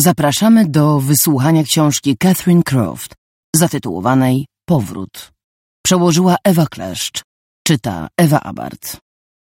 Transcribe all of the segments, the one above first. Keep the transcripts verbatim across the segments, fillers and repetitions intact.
Zapraszamy do wysłuchania książki Catherine Croft, zatytułowanej Powrót. Przełożyła Ewa Kleszcz, czyta Ewa Abart.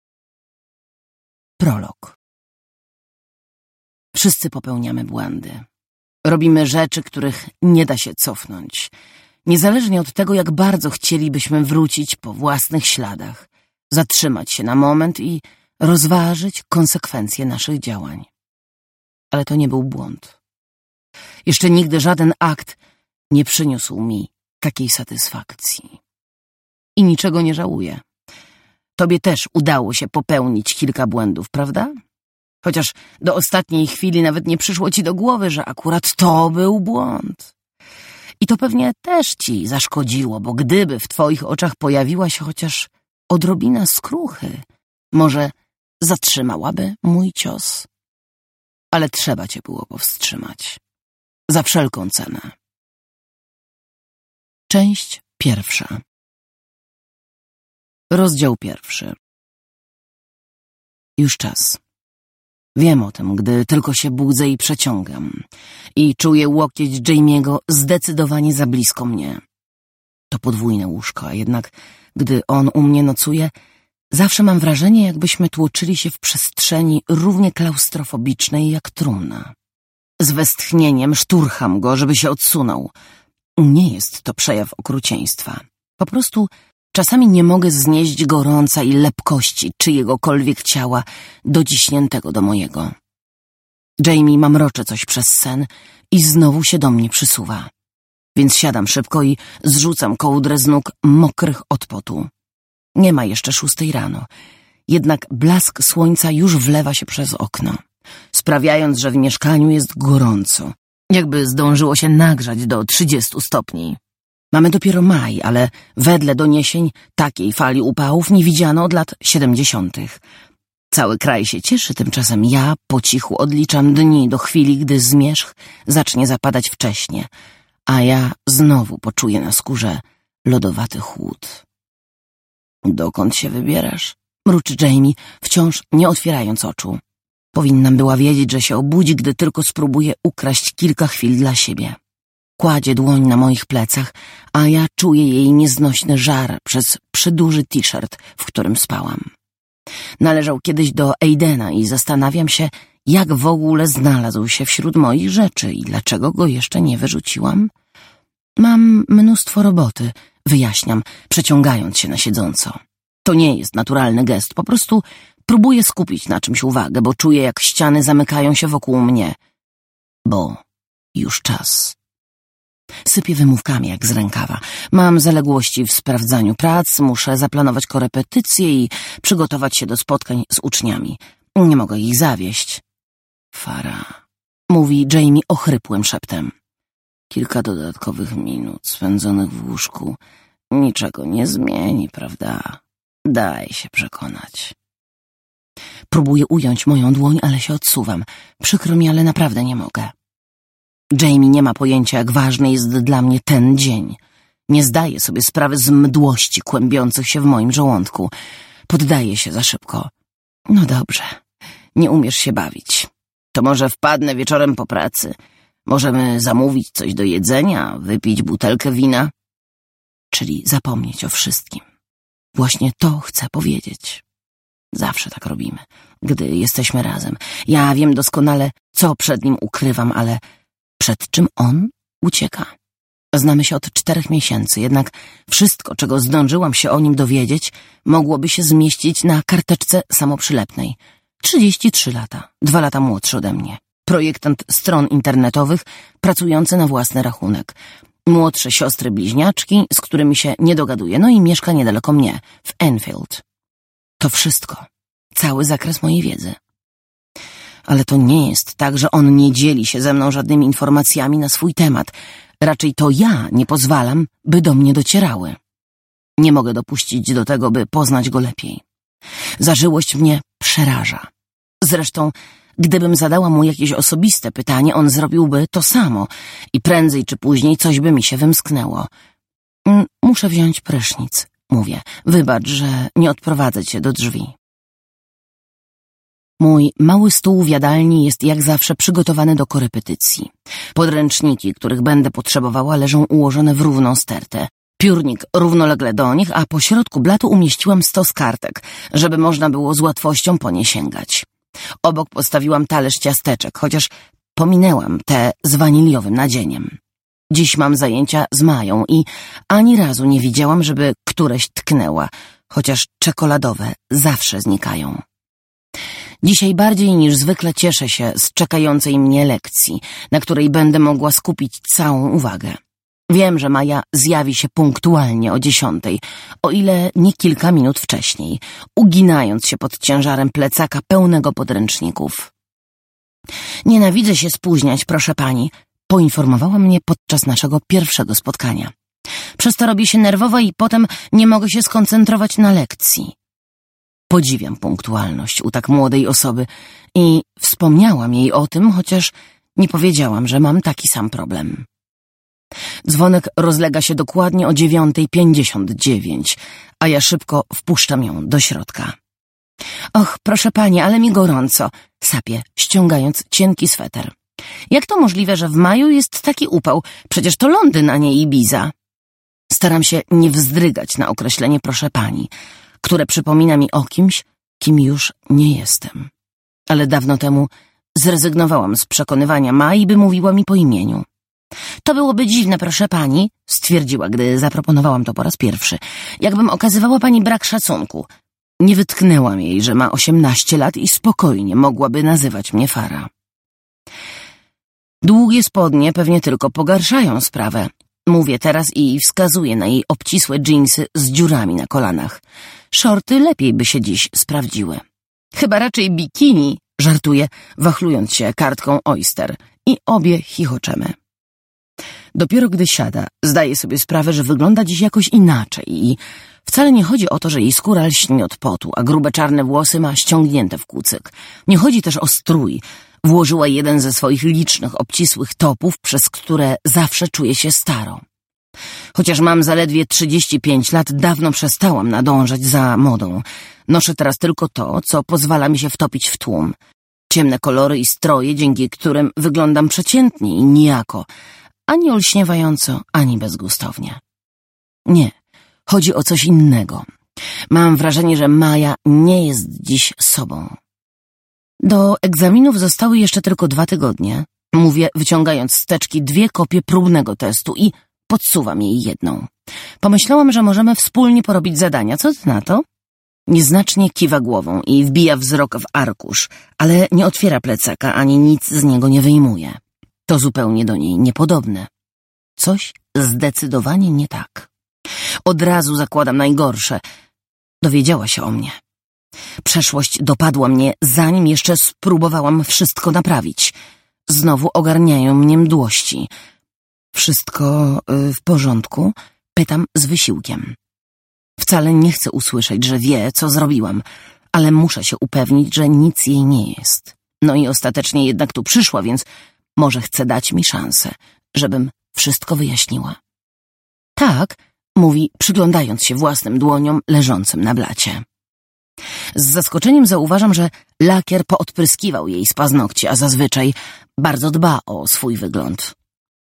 Prolog. Wszyscy popełniamy błędy. Robimy rzeczy, których nie da się cofnąć, niezależnie od tego, jak bardzo chcielibyśmy wrócić po własnych śladach, zatrzymać się na moment i rozważyć konsekwencje naszych działań. Ale to nie był błąd. Jeszcze nigdy żaden akt nie przyniósł mi takiej satysfakcji. I niczego nie żałuję. Tobie też udało się popełnić kilka błędów, prawda? Chociaż do ostatniej chwili nawet nie przyszło ci do głowy, że akurat to był błąd. I to pewnie też ci zaszkodziło, bo gdyby w twoich oczach pojawiła się chociaż odrobina skruchy, może zatrzymałaby mój cios. Ale trzeba cię było powstrzymać. Za wszelką cenę. Część pierwsza. Rozdział pierwszy. Już czas. Wiem o tym, gdy tylko się budzę i przeciągam. I czuję łokieć Jamie'ego zdecydowanie za blisko mnie. To podwójne łóżko, a jednak gdy on u mnie nocuje, zawsze mam wrażenie, jakbyśmy tłoczyli się w przestrzeni równie klaustrofobicznej jak trumna. Z westchnieniem szturcham go, żeby się odsunął. Nie jest to przejaw okrucieństwa. Po prostu czasami nie mogę znieść gorąca i lepkości czyjegokolwiek ciała dociśniętego do mojego. Jamie mamrocze coś przez sen i znowu się do mnie przysuwa. Więc siadam szybko i zrzucam kołdrę z nóg mokrych od potu. Nie ma jeszcze szóstej rano, jednak blask słońca już wlewa się przez okno, sprawiając, że w mieszkaniu jest gorąco, jakby zdążyło się nagrzać do trzydziestu stopni. Mamy dopiero maj, ale wedle doniesień takiej fali upałów nie widziano od lat siedemdziesiątych. Cały kraj się cieszy, tymczasem ja po cichu odliczam dni do chwili, gdy zmierzch zacznie zapadać wcześnie, a ja znowu poczuję na skórze lodowaty chłód. Dokąd się wybierasz? Mruczy Jamie, wciąż nie otwierając oczu. Powinnam była wiedzieć, że się obudzi, gdy tylko spróbuję ukraść kilka chwil dla siebie. Kładzie dłoń na moich plecach, a ja czuję jej nieznośny żar przez przyduży t-shirt, w którym spałam. Należał kiedyś do Aidena i zastanawiam się, jak w ogóle znalazł się wśród moich rzeczy i dlaczego go jeszcze nie wyrzuciłam. Mam mnóstwo roboty, wyjaśniam, przeciągając się na siedząco. To nie jest naturalny gest, po prostu próbuję skupić na czymś uwagę, bo czuję, jak ściany zamykają się wokół mnie. Bo już czas. Sypię wymówkami jak z rękawa. Mam zaległości w sprawdzaniu prac, muszę zaplanować korepetycje i przygotować się do spotkań z uczniami. Nie mogę ich zawieść. Fara, mówi Jamie ochrypłym szeptem. Kilka dodatkowych minut spędzonych w łóżku niczego nie zmieni, prawda? Daj się przekonać. Próbuję ująć moją dłoń, ale się odsuwam. Przykro mi, ale naprawdę nie mogę. Jamie nie ma pojęcia, jak ważny jest dla mnie ten dzień. Nie zdaje sobie sprawy z mdłości kłębiących się w moim żołądku. Poddaje się za szybko. No dobrze, nie umiesz się bawić. To może wpadnę wieczorem po pracy. Możemy zamówić coś do jedzenia, wypić butelkę wina. Czyli zapomnieć o wszystkim. Właśnie to chcę powiedzieć. Zawsze tak robimy, gdy jesteśmy razem. Ja wiem doskonale, co przed nim ukrywam, ale przed czym on ucieka? Znamy się od czterech miesięcy, jednak wszystko, czego zdążyłam się o nim dowiedzieć, mogłoby się zmieścić na karteczce samoprzylepnej. Trzydzieści trzy lata, dwa lata młodszy ode mnie. Projektant stron internetowych, pracujący na własny rachunek. Młodsze siostry bliźniaczki, z którymi się nie dogaduje, no i mieszka niedaleko mnie, w Enfield. To wszystko. Cały zakres mojej wiedzy. Ale to nie jest tak, że on nie dzieli się ze mną żadnymi informacjami na swój temat. Raczej to ja nie pozwalam, by do mnie docierały. Nie mogę dopuścić do tego, by poznać go lepiej. Zażyłość mnie przeraża. Zresztą, gdybym zadała mu jakieś osobiste pytanie, on zrobiłby to samo i prędzej czy później coś by mi się wymsknęło. Muszę wziąć prysznic, mówię. Wybacz, że nie odprowadzę cię do drzwi. Mój mały stół w jadalni jest jak zawsze przygotowany do korepetycji. Podręczniki, których będę potrzebowała, leżą ułożone w równą stertę. Piórnik równolegle do nich, a po środku blatu umieściłam stos kartek, żeby można było z łatwością po nie sięgać. Obok postawiłam talerz ciasteczek, chociaż pominęłam te z waniliowym nadzieniem. Dziś mam zajęcia z Mają i ani razu nie widziałam, żeby któreś tknęła, chociaż czekoladowe zawsze znikają. Dzisiaj bardziej niż zwykle cieszę się z czekającej mnie lekcji, na której będę mogła skupić całą uwagę. Wiem, że Maja zjawi się punktualnie o dziesiątej, o ile nie kilka minut wcześniej, uginając się pod ciężarem plecaka pełnego podręczników. Nienawidzę się spóźniać, proszę pani, poinformowała mnie podczas naszego pierwszego spotkania. Przez to robię się nerwowa i potem nie mogę się skoncentrować na lekcji. Podziwiam punktualność u tak młodej osoby i wspomniałam jej o tym, chociaż nie powiedziałam, że mam taki sam problem. Dzwonek rozlega się dokładnie o dziewiątej pięćdziesiąt dziewięć, a ja szybko wpuszczam ją do środka. Och, proszę pani, ale mi gorąco, sapie, ściągając cienki sweter. Jak to możliwe, że w maju jest taki upał? Przecież to Londyn, a nie Ibiza. Staram się nie wzdrygać na określenie proszę pani, które przypomina mi o kimś, kim już nie jestem. Ale dawno temu zrezygnowałam z przekonywania Mai, by mówiła mi po imieniu. To byłoby dziwne, proszę pani, stwierdziła, gdy zaproponowałam to po raz pierwszy, jakbym okazywała pani brak szacunku. Nie wytknęłam jej, że ma osiemnaście lat i spokojnie mogłaby nazywać mnie Fara. Długie spodnie pewnie tylko pogarszają sprawę. Mówię teraz i wskazuję na jej obcisłe dżinsy z dziurami na kolanach. Szorty lepiej by się dziś sprawdziły. Chyba raczej bikini, żartuję, wachlując się kartką Oyster. I obie chichoczemy. Dopiero gdy siada, zdaje sobie sprawę, że wygląda dziś jakoś inaczej i wcale nie chodzi o to, że jej skóra lśni od potu, a grube czarne włosy ma ściągnięte w kucyk. Nie chodzi też o strój. Włożyła jeden ze swoich licznych, obcisłych topów, przez które zawsze czuję się staro. Chociaż mam zaledwie trzydzieści pięć lat, dawno przestałam nadążać za modą. Noszę teraz tylko to, co pozwala mi się wtopić w tłum. Ciemne kolory i stroje, dzięki którym wyglądam przeciętnie i nijako, ani olśniewająco, ani bezgustownie. Nie, chodzi o coś innego. Mam wrażenie, że Maja nie jest dziś sobą. Do egzaminów zostały jeszcze tylko dwa tygodnie. Mówię, wyciągając z teczki dwie kopie próbnego testu i podsuwam jej jedną. Pomyślałam, że możemy wspólnie porobić zadania. Co ty na to? Nieznacznie kiwa głową i wbija wzrok w arkusz, ale nie otwiera plecaka, ani nic z niego nie wyjmuje. To zupełnie do niej niepodobne. Coś zdecydowanie nie tak. Od razu zakładam najgorsze. Dowiedziała się o mnie. Przeszłość dopadła mnie, zanim jeszcze spróbowałam wszystko naprawić. Znowu ogarniają mnie mdłości. Wszystko y, w porządku? Pytam z wysiłkiem. Wcale nie chcę usłyszeć, że wie, co zrobiłam, ale muszę się upewnić, że nic jej nie jest. No i ostatecznie jednak tu przyszła, więc może chce dać mi szansę, żebym wszystko wyjaśniła. Tak, mówi, przyglądając się własnym dłoniom leżącym na blacie. Z zaskoczeniem zauważam, że lakier poodpryskiwał jej z paznokci, a zazwyczaj bardzo dba o swój wygląd.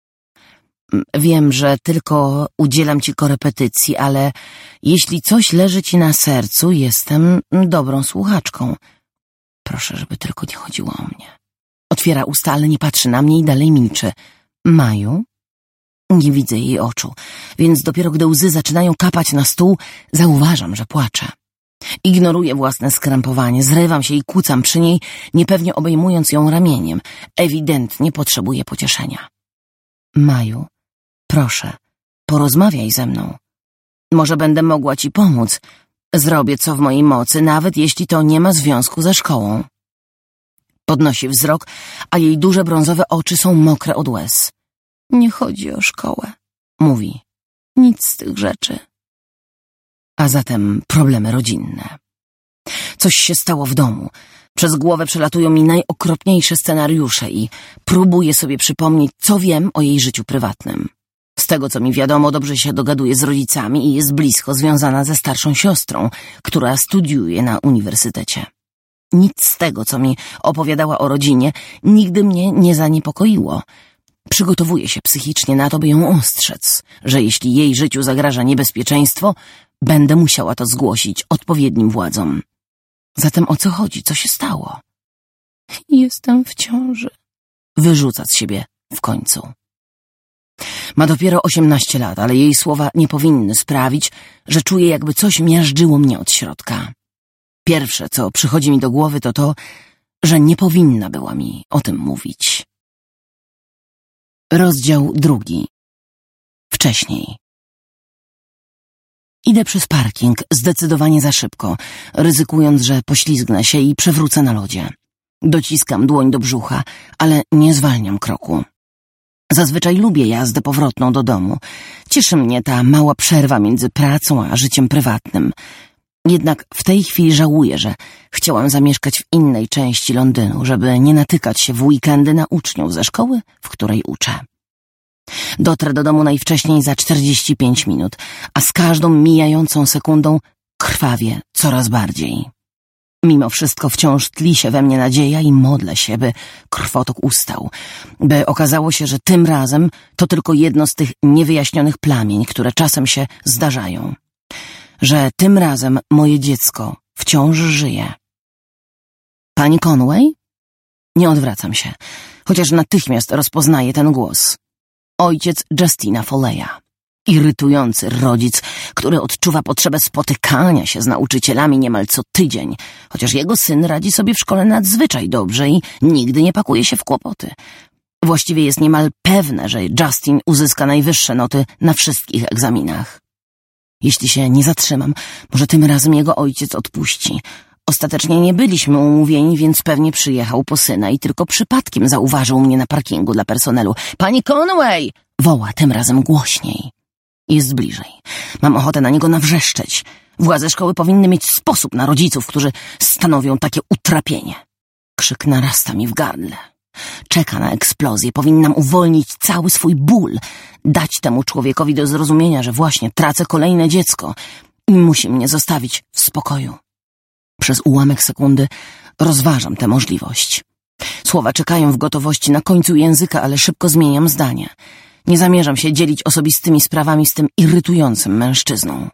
Wiem, że tylko udzielam ci korepetycji, ale jeśli coś leży ci na sercu, jestem dobrą słuchaczką. Proszę, żeby tylko nie chodziło o mnie. Otwiera usta, ale nie patrzy na mnie i dalej milczy. Maju? Nie widzę jej oczu, więc dopiero gdy łzy zaczynają kapać na stół, zauważam, że płacze. Ignoruję własne skrępowanie, zrywam się i kłócam przy niej, niepewnie obejmując ją ramieniem. Ewidentnie potrzebuję pocieszenia. Maju, proszę, porozmawiaj ze mną. Może będę mogła ci pomóc. Zrobię co w mojej mocy, nawet jeśli to nie ma związku ze szkołą. Podnosi wzrok, a jej duże brązowe oczy są mokre od łez. Nie chodzi o szkołę, mówi. Nic z tych rzeczy. A zatem problemy rodzinne. Coś się stało w domu. Przez głowę przelatują mi najokropniejsze scenariusze i próbuję sobie przypomnieć, co wiem o jej życiu prywatnym. Z tego, co mi wiadomo, dobrze się dogaduje z rodzicami i jest blisko związana ze starszą siostrą, która studiuje na uniwersytecie. nic z tego, co mi opowiadała o rodzinie, nigdy mnie nie zaniepokoiło. Przygotowuję się psychicznie na to, by ją ostrzec, że jeśli jej życiu zagraża niebezpieczeństwo, będę musiała to zgłosić odpowiednim władzom. Zatem o co chodzi? Co się stało? Jestem w ciąży. Wyrzuca z siebie w końcu. Ma dopiero osiemnaście lat, ale jej słowa nie powinny sprawić, że czuję, jakby coś miażdżyło mnie od środka. Pierwsze, co przychodzi mi do głowy, to to, że nie powinna była mi o tym mówić. Rozdział drugi. Wcześniej. Idę przez parking zdecydowanie za szybko, ryzykując, że poślizgnę się i przewrócę na lodzie. Dociskam dłoń do brzucha, ale nie zwalniam kroku. Zazwyczaj lubię jazdę powrotną do domu. Cieszy mnie ta mała przerwa między pracą a życiem prywatnym. Jednak w tej chwili żałuję, że chciałam zamieszkać w innej części Londynu, żeby nie natykać się w weekendy na uczniów ze szkoły, w której uczę. Dotrę do domu najwcześniej za czterdzieści pięć minut, a z każdą mijającą sekundą krwawię coraz bardziej. Mimo wszystko wciąż tli się we mnie nadzieja i modlę się, by krwotok ustał, by okazało się, że tym razem to tylko jedno z tych niewyjaśnionych plamień, które czasem się zdarzają. Że tym razem moje dziecko wciąż żyje. Pani Conway? Nie odwracam się, chociaż natychmiast rozpoznaję ten głos. Ojciec Justina Folleya. Irytujący rodzic, który odczuwa potrzebę spotykania się z nauczycielami niemal co tydzień, chociaż jego syn radzi sobie w szkole nadzwyczaj dobrze i nigdy nie pakuje się w kłopoty. Właściwie jest niemal pewne, że Justin uzyska najwyższe noty na wszystkich egzaminach. Jeśli się nie zatrzymam, może tym razem jego ojciec odpuści. Ostatecznie nie byliśmy umówieni, więc pewnie przyjechał po syna i tylko przypadkiem zauważył mnie na parkingu dla personelu. Pani Conway! Woła tym razem głośniej. Jest bliżej. Mam ochotę na niego nawrzeszczeć. Władze szkoły powinny mieć sposób na rodziców, którzy stanowią takie utrapienie. Krzyk narasta mi w gardle. Czeka na eksplozję. Powinnam uwolnić cały swój ból. Dać temu człowiekowi do zrozumienia, że właśnie tracę kolejne dziecko i musi mnie zostawić w spokoju. Przez ułamek sekundy rozważam tę możliwość. Słowa czekają w gotowości na końcu języka, ale szybko zmieniam zdanie. Nie zamierzam się dzielić osobistymi sprawami z tym irytującym mężczyzną.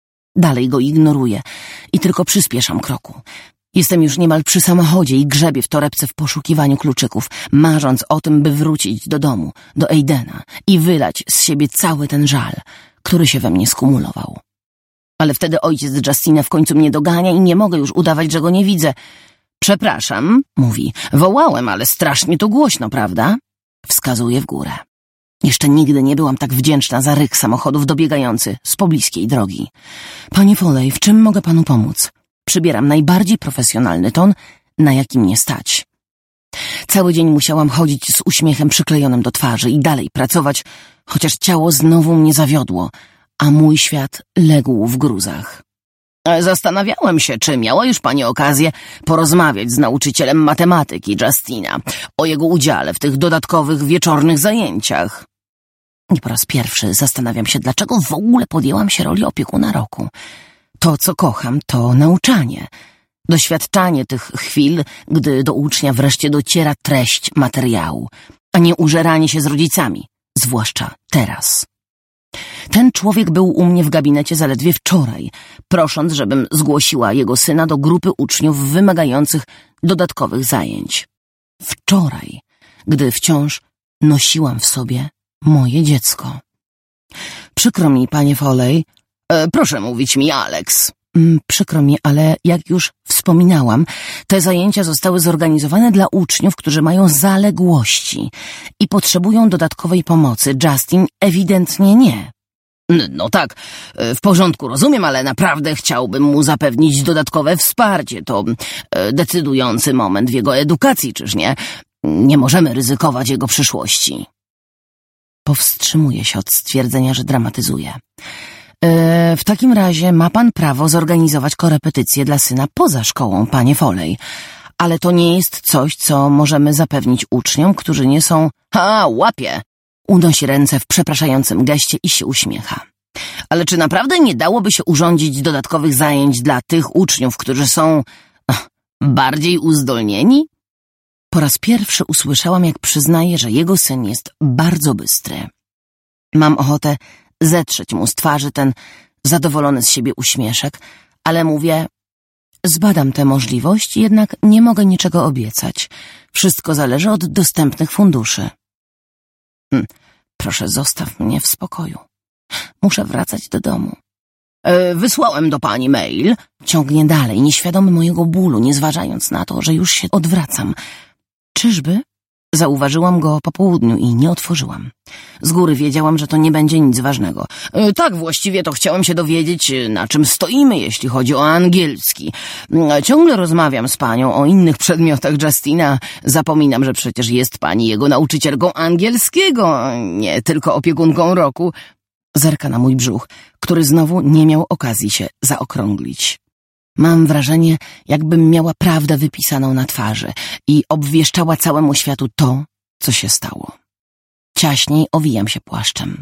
Dalej go ignoruję i tylko przyspieszam kroku. Jestem już niemal przy samochodzie i grzebię w torebce w poszukiwaniu kluczyków, marząc o tym, by wrócić do domu, do Aidena i wylać z siebie cały ten żal, który się we mnie skumulował. Ale wtedy ojciec Justina w końcu mnie dogania i nie mogę już udawać, że go nie widzę. Przepraszam, mówi, wołałem, ale strasznie to głośno, prawda? Wskazuje w górę. Jeszcze nigdy nie byłam tak wdzięczna za ryk samochodów dobiegający z pobliskiej drogi. Panie Foley, w czym mogę panu pomóc? Przybieram najbardziej profesjonalny ton, na jaki mnie stać. Cały dzień musiałam chodzić z uśmiechem przyklejonym do twarzy i dalej pracować, chociaż ciało znowu mnie zawiodło, a mój świat legł w gruzach. Zastanawiałem się, czy miała już pani okazję porozmawiać z nauczycielem matematyki Justina o jego udziale w tych dodatkowych wieczornych zajęciach. I po raz pierwszy zastanawiam się, dlaczego w ogóle podjęłam się roli opiekuna roku. To, co kocham, to nauczanie. Doświadczanie tych chwil, gdy do ucznia wreszcie dociera treść materiału, a nie użeranie się z rodzicami, zwłaszcza teraz. Ten człowiek był u mnie w gabinecie zaledwie wczoraj, prosząc, żebym zgłosiła jego syna do grupy uczniów wymagających dodatkowych zajęć. Wczoraj, gdy wciąż nosiłam w sobie moje dziecko. Przykro mi, panie Foley. E, proszę mówić mi, Alex. Mm, przykro mi, ale jak już wspominałam, te zajęcia zostały zorganizowane dla uczniów, którzy mają zaległości i potrzebują dodatkowej pomocy. Justin ewidentnie nie. No tak, w porządku, rozumiem, ale naprawdę chciałbym mu zapewnić dodatkowe wsparcie. To decydujący moment w jego edukacji, czyż nie? Nie możemy ryzykować jego przyszłości. Powstrzymuję się od stwierdzenia, że dramatyzuję. E, w takim razie ma pan prawo zorganizować korepetycje dla syna poza szkołą, panie Foley. Ale to nie jest coś, co możemy zapewnić uczniom, którzy nie są... Ha, łapie! Unosi ręce w przepraszającym geście i się uśmiecha. Ale czy naprawdę nie dałoby się urządzić dodatkowych zajęć dla tych uczniów, którzy są... Bardziej uzdolnieni? Po raz pierwszy usłyszałam, jak przyznaje, że jego syn jest bardzo bystry. Mam ochotę zetrzeć mu z twarzy ten zadowolony z siebie uśmieszek, ale mówię, zbadam tę możliwość, jednak nie mogę niczego obiecać. Wszystko zależy od dostępnych funduszy. Hm, proszę, zostaw mnie w spokoju. Muszę wracać do domu. E, wysłałem do pani mail. Ciągnie dalej, nieświadomy mojego bólu, nie zważając na to, że już się odwracam. Czyżby? Zauważyłam go po południu i nie otworzyłam. Z góry wiedziałam, że to nie będzie nic ważnego. E, tak, właściwie to chciałem się dowiedzieć, na czym stoimy, jeśli chodzi o angielski. E, ciągle rozmawiam z panią o innych przedmiotach Justina. Zapominam, że przecież jest pani jego nauczycielką angielskiego, nie tylko opiekunką roku. Zerka na mój brzuch, który znowu nie miał okazji się zaokrąglić. Mam wrażenie, jakbym miała prawdę wypisaną na twarzy i obwieszczała całemu światu to, co się stało. Ciaśniej owijam się płaszczem.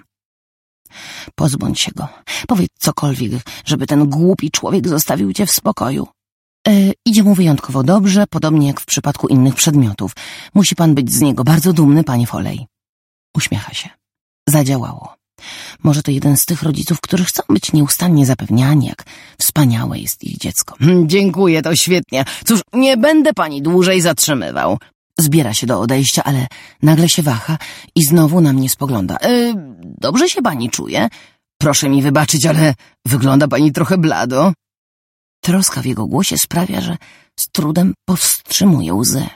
Pozbądź się go. Powiedz cokolwiek, żeby ten głupi człowiek zostawił cię w spokoju. E, idzie mu wyjątkowo dobrze, podobnie jak w przypadku innych przedmiotów. Musi pan być z niego bardzo dumny, panie Foley. Uśmiecha się. Zadziałało. Może to jeden z tych rodziców, którzy chcą być nieustannie zapewniani, jak wspaniałe jest ich dziecko. Dziękuję, to świetnie. Cóż, nie będę pani dłużej zatrzymywał. Zbiera się do odejścia, ale nagle się waha i znowu na mnie spogląda. E, dobrze się pani czuje? Proszę mi wybaczyć, ale wygląda pani trochę blado. Troska w jego głosie sprawia, że z trudem powstrzymuje łzy.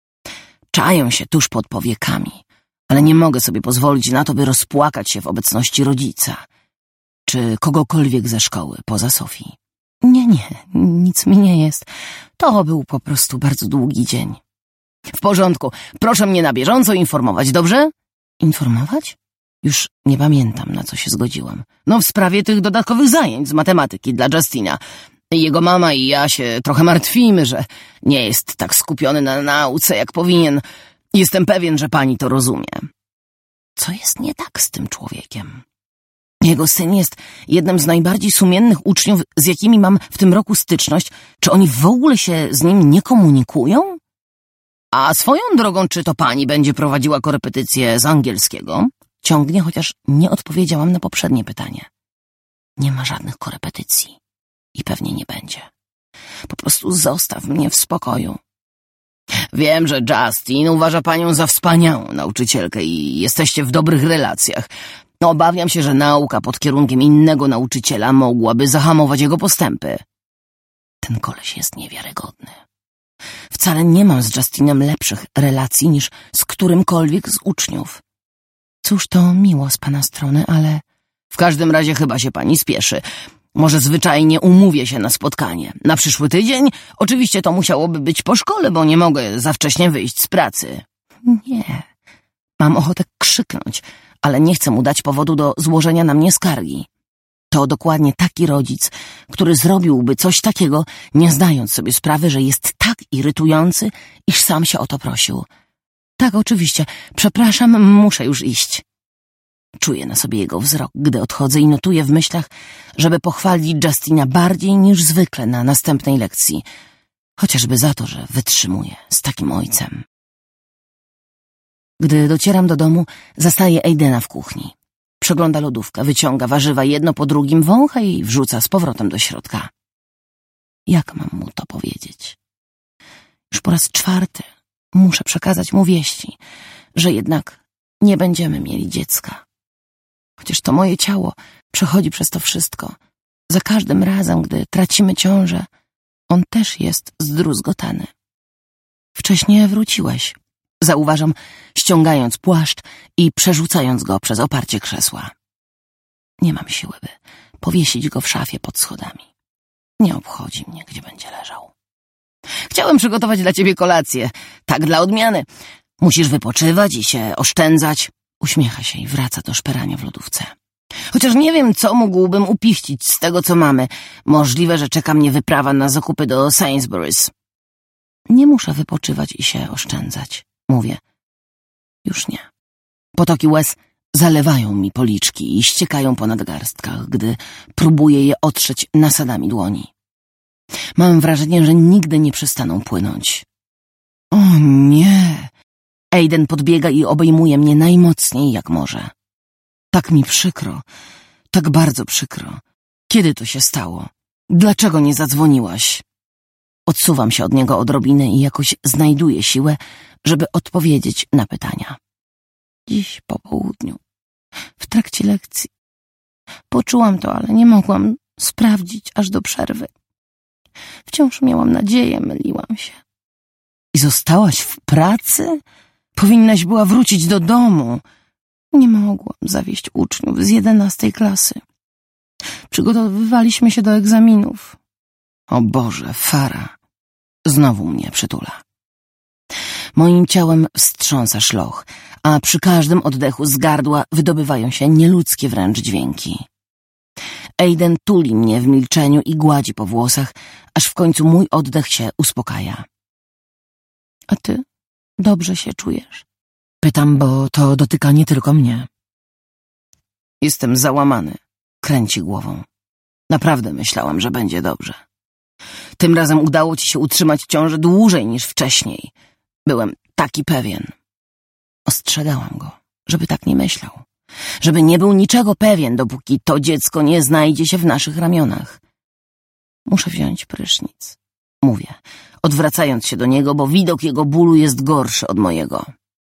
Czają się tuż pod powiekami. Ale nie mogę sobie pozwolić na to, by rozpłakać się w obecności rodzica, czy kogokolwiek ze szkoły, poza Sofii. Nie, nie, nic mi nie jest. To był po prostu bardzo długi dzień. W porządku, proszę mnie na bieżąco informować, dobrze? Informować? Już nie pamiętam, na co się zgodziłam. No w sprawie tych dodatkowych zajęć z matematyki dla Justina. Jego mama i ja się trochę martwimy, że nie jest tak skupiony na nauce, jak powinien. Jestem pewien, że pani to rozumie. Co jest nie tak z tym człowiekiem? Jego syn jest jednym z najbardziej sumiennych uczniów, z jakimi mam w tym roku styczność. Czy oni w ogóle się z nim nie komunikują? A swoją drogą, czy to pani będzie prowadziła korepetycję z angielskiego? Ciągnie, chociaż nie odpowiedziałam na poprzednie pytanie. Nie ma żadnych korepetycji. I pewnie nie będzie. Po prostu zostaw mnie w spokoju. Wiem, że Justin uważa panią za wspaniałą nauczycielkę i jesteście w dobrych relacjach. Obawiam się, że nauka pod kierunkiem innego nauczyciela mogłaby zahamować jego postępy. Ten koleś jest niewiarygodny. Wcale nie mam z Justinem lepszych relacji niż z którymkolwiek z uczniów. Cóż, to miło z pana strony, ale... W każdym razie chyba się pani spieszy. Może zwyczajnie umówię się na spotkanie. Na przyszły tydzień? Oczywiście to musiałoby być po szkole, bo nie mogę za wcześnie wyjść z pracy. Nie. Mam ochotę krzyknąć, ale nie chcę mu dać powodu do złożenia na mnie skargi. To dokładnie taki rodzic, który zrobiłby coś takiego, nie zdając sobie sprawy, że jest tak irytujący, iż sam się o to prosił. Tak, oczywiście. Przepraszam, muszę już iść. Czuję na sobie jego wzrok, gdy odchodzę i notuję w myślach, żeby pochwalić Justina bardziej niż zwykle na następnej lekcji. Chociażby za to, że wytrzymuje z takim ojcem. Gdy docieram do domu, zastaję Aidena w kuchni. Przegląda lodówkę, wyciąga warzywa jedno po drugim, wącha i wrzuca z powrotem do środka. Jak mam mu to powiedzieć? Już po raz czwarty muszę przekazać mu wieści, że jednak nie będziemy mieli dziecka. Chociaż to moje ciało przechodzi przez to wszystko. Za każdym razem, gdy tracimy ciążę, on też jest zdruzgotany. Wcześniej wróciłeś, zauważam, ściągając płaszcz i przerzucając go przez oparcie krzesła. Nie mam siły, by powiesić go w szafie pod schodami. Nie obchodzi mnie, gdzie będzie leżał. Chciałem przygotować dla ciebie kolację, tak dla odmiany. Musisz wypoczywać i się oszczędzać. Uśmiecha się i wraca do szperania w lodówce. Chociaż nie wiem, co mógłbym upiścić z tego, co mamy. Możliwe, że czeka mnie wyprawa na zakupy do Sainsbury's. Nie muszę wypoczywać i się oszczędzać, mówię. Już nie. Potoki łez zalewają mi policzki i ściekają po nadgarstkach, gdy próbuję je otrzeć nasadami dłoni. Mam wrażenie, że nigdy nie przestaną płynąć. O nie! Aiden podbiega i obejmuje mnie najmocniej jak może. Tak mi przykro, tak bardzo przykro. Kiedy to się stało? Dlaczego nie zadzwoniłaś? Odsuwam się od niego odrobinę i jakoś znajduję siłę, żeby odpowiedzieć na pytania. Dziś po południu, w trakcie lekcji. Poczułam to, ale nie mogłam sprawdzić aż do przerwy. Wciąż miałam nadzieję, myliłam się. I zostałaś w pracy? Powinnaś była wrócić do domu. Nie mogłam zawieźć uczniów z jedenastej klasy. Przygotowywaliśmy się do egzaminów. O Boże, Farah. Znowu mnie przytula. Moim ciałem wstrząsa szloch, a przy każdym oddechu z gardła wydobywają się nieludzkie wręcz dźwięki. Aiden tuli mnie w milczeniu i gładzi po włosach, aż w końcu mój oddech się uspokaja. A ty dobrze się czujesz? Pytam, bo to dotyka nie tylko mnie. Jestem załamany. Kręci głową. Naprawdę myślałam, że będzie dobrze. Tym razem udało ci się utrzymać ciążę dłużej niż wcześniej. Byłem taki pewien. Ostrzegałam go, żeby tak nie myślał. Żeby nie był niczego pewien, dopóki to dziecko nie znajdzie się w naszych ramionach. Muszę wziąć prysznic. Mówię, odwracając się do niego, bo widok jego bólu jest gorszy od mojego.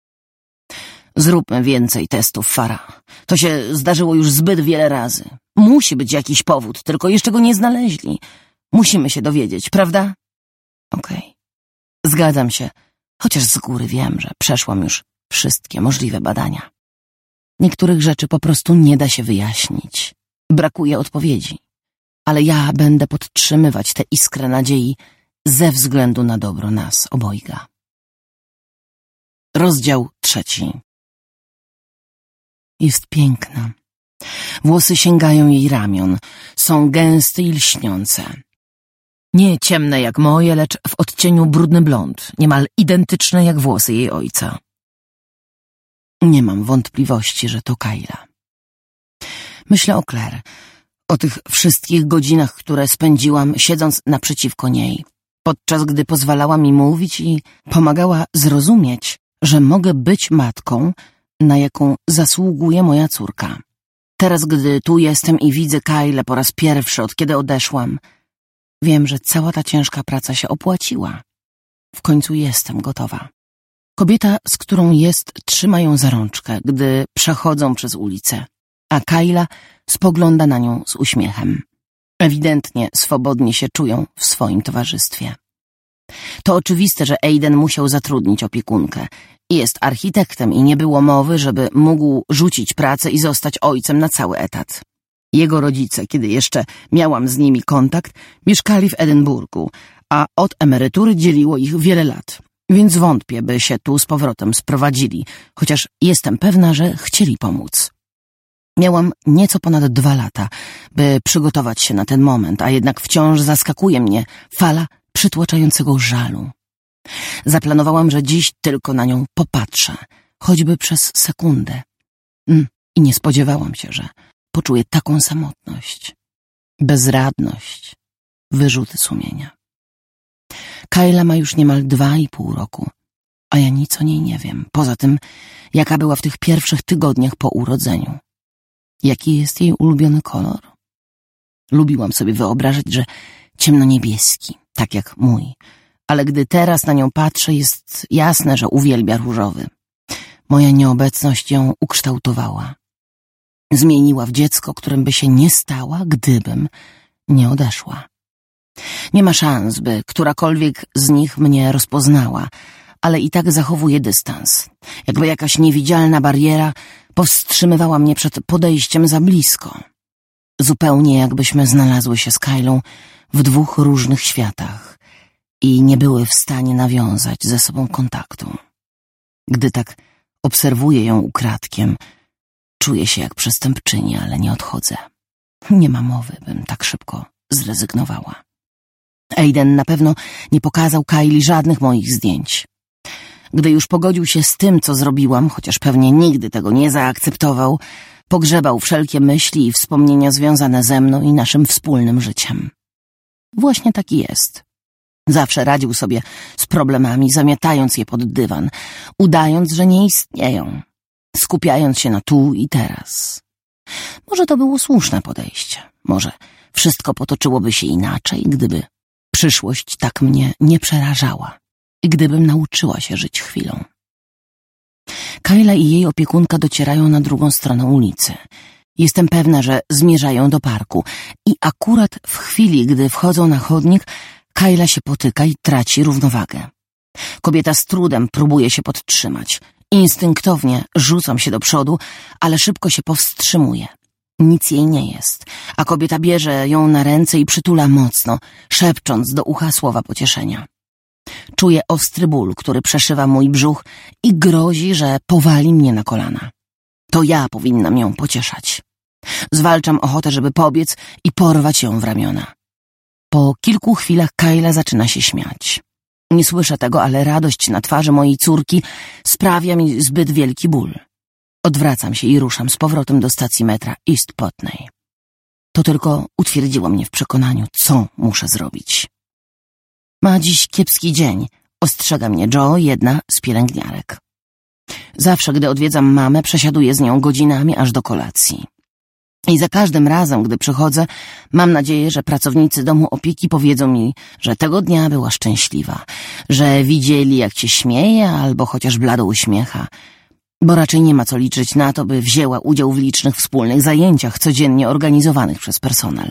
Zróbmy więcej testów, Farah. To się zdarzyło już zbyt wiele razy. Musi być jakiś powód, tylko jeszcze go nie znaleźli. Musimy się dowiedzieć, prawda? Okej. Okay. Zgadzam się, chociaż z góry wiem, że przeszłam już wszystkie możliwe badania. Niektórych rzeczy po prostu nie da się wyjaśnić. Brakuje odpowiedzi. Ale ja będę podtrzymywać tę iskrę nadziei ze względu na dobro nas obojga. Rozdział trzeci. Jest piękna. Włosy sięgają jej ramion. Są gęste i lśniące. Nie ciemne jak moje, lecz w odcieniu brudny blond, niemal identyczne jak włosy jej ojca. Nie mam wątpliwości, że to Kayla. Myślę o Claire, o tych wszystkich godzinach, które spędziłam siedząc naprzeciwko niej, podczas gdy pozwalała mi mówić i pomagała zrozumieć, że mogę być matką, na jaką zasługuje moja córka. Teraz, gdy tu jestem i widzę Kaylę po raz pierwszy, od kiedy odeszłam, wiem, że cała ta ciężka praca się opłaciła. W końcu jestem gotowa. Kobieta, z którą jest, trzyma ją za rączkę, gdy przechodzą przez ulicę, a Kayla spogląda na nią z uśmiechem. Ewidentnie swobodnie się czują w swoim towarzystwie. To oczywiste, że Aiden musiał zatrudnić opiekunkę. Jest architektem i nie było mowy, żeby mógł rzucić pracę i zostać ojcem na cały etat. Jego rodzice, kiedy jeszcze miałam z nimi kontakt, mieszkali w Edynburgu, a od emerytury dzieliło ich wiele lat, więc wątpię, by się tu z powrotem sprowadzili, chociaż jestem pewna, że chcieli pomóc. Miałam nieco ponad dwa lata, by przygotować się na ten moment, a jednak wciąż zaskakuje mnie fala przytłaczającego żalu. Zaplanowałam, że dziś tylko na nią popatrzę, choćby przez sekundę. Mm, I nie spodziewałam się, że poczuję taką samotność, bezradność, wyrzuty sumienia. Kayla ma już niemal dwa i pół roku, a ja nic o niej nie wiem, poza tym, jaka była w tych pierwszych tygodniach po urodzeniu. Jaki jest jej ulubiony kolor? Lubiłam sobie wyobrażać, że ciemnoniebieski, tak jak mój, ale gdy teraz na nią patrzę, jest jasne, że uwielbia różowy. Moja nieobecność ją ukształtowała. Zmieniła w dziecko, którym by się nie stała, gdybym nie odeszła. Nie ma szans, by którakolwiek z nich mnie rozpoznała, ale i tak zachowuję dystans. Jakby jakaś niewidzialna bariera powstrzymywała mnie przed podejściem za blisko. Zupełnie jakbyśmy znalazły się z Kaylą w dwóch różnych światach i nie były w stanie nawiązać ze sobą kontaktu. Gdy tak obserwuję ją ukradkiem, czuję się jak przestępczyni, ale nie odchodzę. Nie ma mowy, bym tak szybko zrezygnowała. Aiden na pewno nie pokazał Kayli żadnych moich zdjęć. Gdy już pogodził się z tym, co zrobiłam, chociaż pewnie nigdy tego nie zaakceptował, pogrzebał wszelkie myśli i wspomnienia związane ze mną i naszym wspólnym życiem. Właśnie taki jest. Zawsze radził sobie z problemami, zamiatając je pod dywan, udając, że nie istnieją, skupiając się na tu i teraz. Może to było słuszne podejście. Może wszystko potoczyłoby się inaczej, gdyby przyszłość tak mnie nie przerażała i gdybym nauczyła się żyć chwilą. Kayla i jej opiekunka docierają na drugą stronę ulicy. Jestem pewna, że zmierzają do parku i akurat w chwili, gdy wchodzą na chodnik, Kayla się potyka i traci równowagę. Kobieta z trudem próbuje się podtrzymać. Instynktownie rzucam się do przodu, ale szybko się powstrzymuje. Nic jej nie jest, a kobieta bierze ją na ręce i przytula mocno, szepcząc do ucha słowa pocieszenia. Czuję ostry ból, który przeszywa mój brzuch i grozi, że powali mnie na kolana. To ja powinnam ją pocieszać. Zwalczam ochotę, żeby pobiec i porwać ją w ramiona. Po kilku chwilach Kayla zaczyna się śmiać. Nie słyszę tego, ale radość na twarzy mojej córki sprawia mi zbyt wielki ból. Odwracam się i ruszam z powrotem do stacji metra East Putney. To tylko utwierdziło mnie w przekonaniu, co muszę zrobić. Ma dziś kiepski dzień, ostrzega mnie Joe, jedna z pielęgniarek. Zawsze, gdy odwiedzam mamę, przesiaduję z nią godzinami aż do kolacji. I za każdym razem, gdy przychodzę, mam nadzieję, że pracownicy domu opieki powiedzą mi, że tego dnia była szczęśliwa, że widzieli, jak cię śmieje albo chociaż blado uśmiecha, bo raczej nie ma co liczyć na to, by wzięła udział w licznych wspólnych zajęciach codziennie organizowanych przez personel.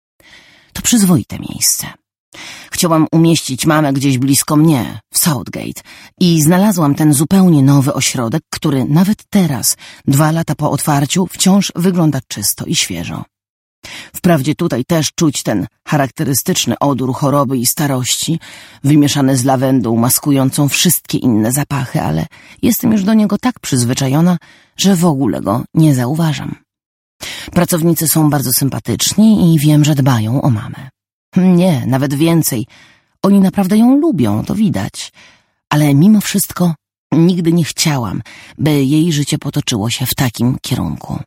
To przyzwoite miejsce. Chciałam umieścić mamę gdzieś blisko mnie, w Southgate, i znalazłam ten zupełnie nowy ośrodek, który nawet teraz, dwa lata po otwarciu, wciąż wygląda czysto i świeżo. Wprawdzie tutaj też czuć ten charakterystyczny odór choroby i starości, wymieszany z lawendą maskującą wszystkie inne zapachy, ale jestem już do niego tak przyzwyczajona, że w ogóle go nie zauważam. Pracownicy są bardzo sympatyczni i wiem, że dbają o mamę. Nie, nawet więcej. Oni naprawdę ją lubią, to widać. Ale mimo wszystko nigdy nie chciałam, by jej życie potoczyło się w takim kierunku.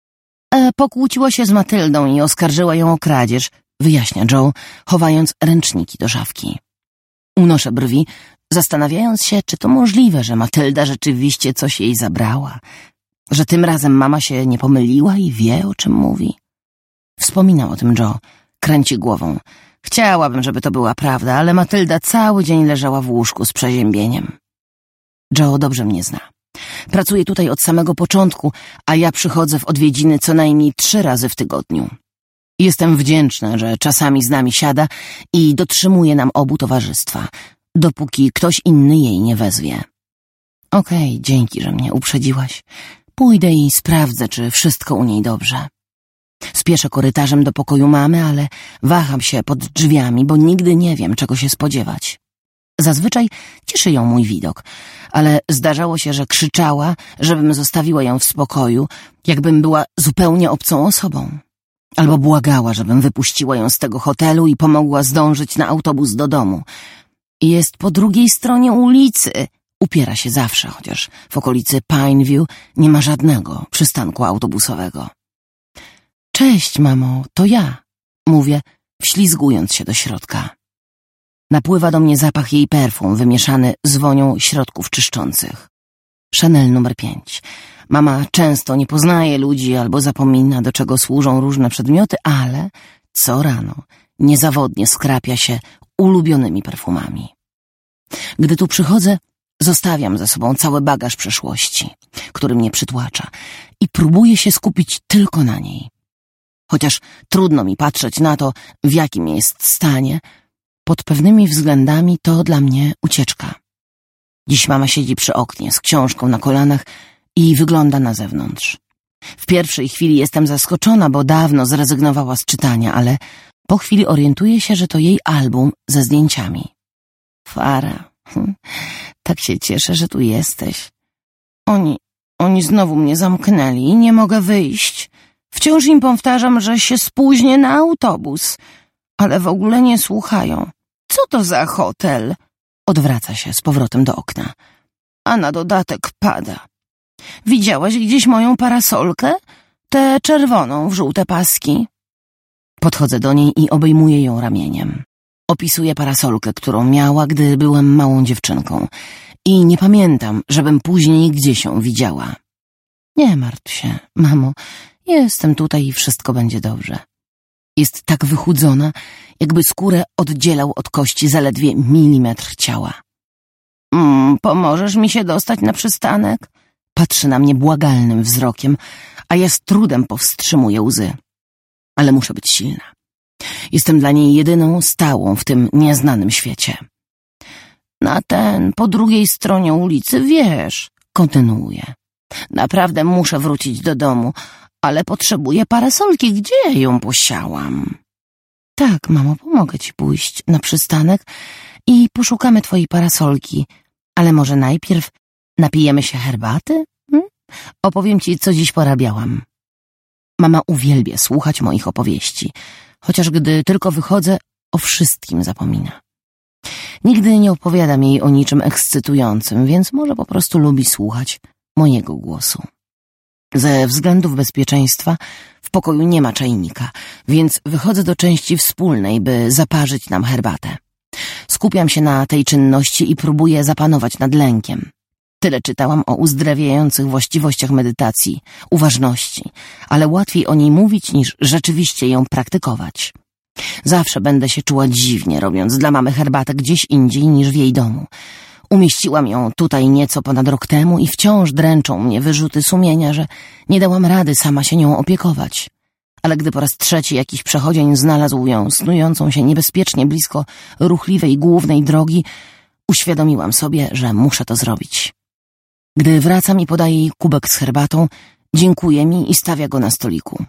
E, pokłóciła się z Matyldą i oskarżyła ją o kradzież, wyjaśnia Joe, chowając ręczniki do szafki. Unoszę brwi, zastanawiając się, czy to możliwe, że Matylda rzeczywiście coś jej zabrała, że tym razem mama się nie pomyliła i wie, o czym mówi. Wspominał o tym Joe. Kręci głową. Chciałabym, żeby to była prawda, ale Matylda cały dzień leżała w łóżku z przeziębieniem. Joe dobrze mnie zna. Pracuje tutaj od samego początku, a ja przychodzę w odwiedziny co najmniej trzy razy w tygodniu. Jestem wdzięczna, że czasami z nami siada i dotrzymuje nam obu towarzystwa, dopóki ktoś inny jej nie wezwie. Okej, okay, dzięki, że mnie uprzedziłaś. Pójdę i sprawdzę, czy wszystko u niej dobrze. Spieszę korytarzem do pokoju mamy, ale waham się pod drzwiami, bo nigdy nie wiem, czego się spodziewać. Zazwyczaj cieszy ją mój widok, ale zdarzało się, że krzyczała, żebym zostawiła ją w spokoju, jakbym była zupełnie obcą osobą. Albo błagała, żebym wypuściła ją z tego hotelu i pomogła zdążyć na autobus do domu. Jest po drugiej stronie ulicy. Upiera się zawsze, chociaż w okolicy Pineview nie ma żadnego przystanku autobusowego. Cześć, mamo, to ja, mówię, wślizgując się do środka. Napływa do mnie zapach jej perfum, wymieszany z wonią środków czyszczących. Chanel numer pięć. Mama często nie poznaje ludzi albo zapomina, do czego służą różne przedmioty, ale co rano niezawodnie skrapia się ulubionymi perfumami. Gdy tu przychodzę, zostawiam za sobą cały bagaż przeszłości, który mnie przytłacza, i próbuję się skupić tylko na niej. Chociaż trudno mi patrzeć na to, w jakim jest stanie, pod pewnymi względami to dla mnie ucieczka. Dziś mama siedzi przy oknie z książką na kolanach i wygląda na zewnątrz. W pierwszej chwili jestem zaskoczona, bo dawno zrezygnowała z czytania, ale po chwili orientuję się, że to jej album ze zdjęciami. Fara, tak się cieszę, że tu jesteś. Oni, oni znowu mnie zamknęli i nie mogę wyjść. Wciąż im powtarzam, że się spóźnię na autobus, ale w ogóle nie słuchają. Co to za hotel? Odwraca się z powrotem do okna. A na dodatek pada. Widziałaś gdzieś moją parasolkę? Tę czerwoną w żółte paski. Podchodzę do niej i obejmuję ją ramieniem. Opisuję parasolkę, którą miała, gdy byłam małą dziewczynką i nie pamiętam, żebym później gdzieś ją widziała. Nie martw się, mamo, jestem tutaj i wszystko będzie dobrze. Jest tak wychudzona, jakby skórę oddzielał od kości zaledwie milimetr ciała. Mm, pomożesz mi się dostać na przystanek? Patrzy na mnie błagalnym wzrokiem, a ja z trudem powstrzymuję łzy. Ale muszę być silna. Jestem dla niej jedyną stałą w tym nieznanym świecie. Na ten, po drugiej stronie ulicy, wiesz, kontynuuję. Naprawdę muszę wrócić do domu, ale potrzebuję parasolki. Gdzie ją posiałam? Tak, mamo, pomogę ci pójść na przystanek i poszukamy twojej parasolki. Ale może najpierw napijemy się herbaty? Hm? Opowiem ci, co dziś porabiałam. Mama uwielbia słuchać moich opowieści, chociaż gdy tylko wychodzę, o wszystkim zapomina. Nigdy nie opowiadam jej o niczym ekscytującym, więc może po prostu lubi słuchać mojego głosu. Ze względów bezpieczeństwa w pokoju nie ma czajnika, więc wychodzę do części wspólnej, by zaparzyć nam herbatę. Skupiam się na tej czynności i próbuję zapanować nad lękiem. Tyle czytałam o uzdrawiających właściwościach medytacji, uważności, ale łatwiej o niej mówić niż rzeczywiście ją praktykować. Zawsze będę się czuła dziwnie, robiąc dla mamy herbatę gdzieś indziej niż w jej domu. Umieściłam ją tutaj nieco ponad rok temu i wciąż dręczą mnie wyrzuty sumienia, że nie dałam rady sama się nią opiekować. Ale gdy po raz trzeci jakiś przechodzień znalazł ją snującą się niebezpiecznie blisko ruchliwej głównej drogi, uświadomiłam sobie, że muszę to zrobić. Gdy wracam i podaję jej kubek z herbatą, dziękuje mi i stawia go na stoliku.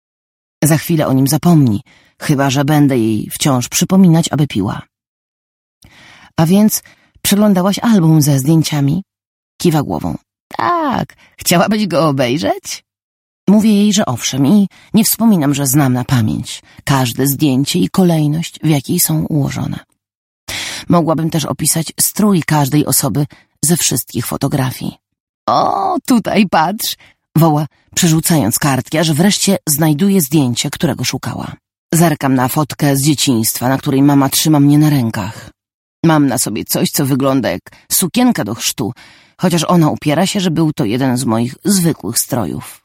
Za chwilę o nim zapomni, chyba że będę jej wciąż przypominać, aby piła. A więc przeglądałaś album ze zdjęciami? Kiwa głową. Tak, chciałabyś go obejrzeć? Mówię jej, że owszem i nie wspominam, że znam na pamięć każde zdjęcie i kolejność, w jakiej są ułożone. Mogłabym też opisać strój każdej osoby ze wszystkich fotografii. O, tutaj patrz, woła, przerzucając kartki, aż wreszcie znajduje zdjęcie, którego szukała. Zerkam na fotkę z dzieciństwa, na której mama trzyma mnie na rękach. Mam na sobie coś, co wygląda jak sukienka do chrztu, chociaż ona upiera się, że był to jeden z moich zwykłych strojów.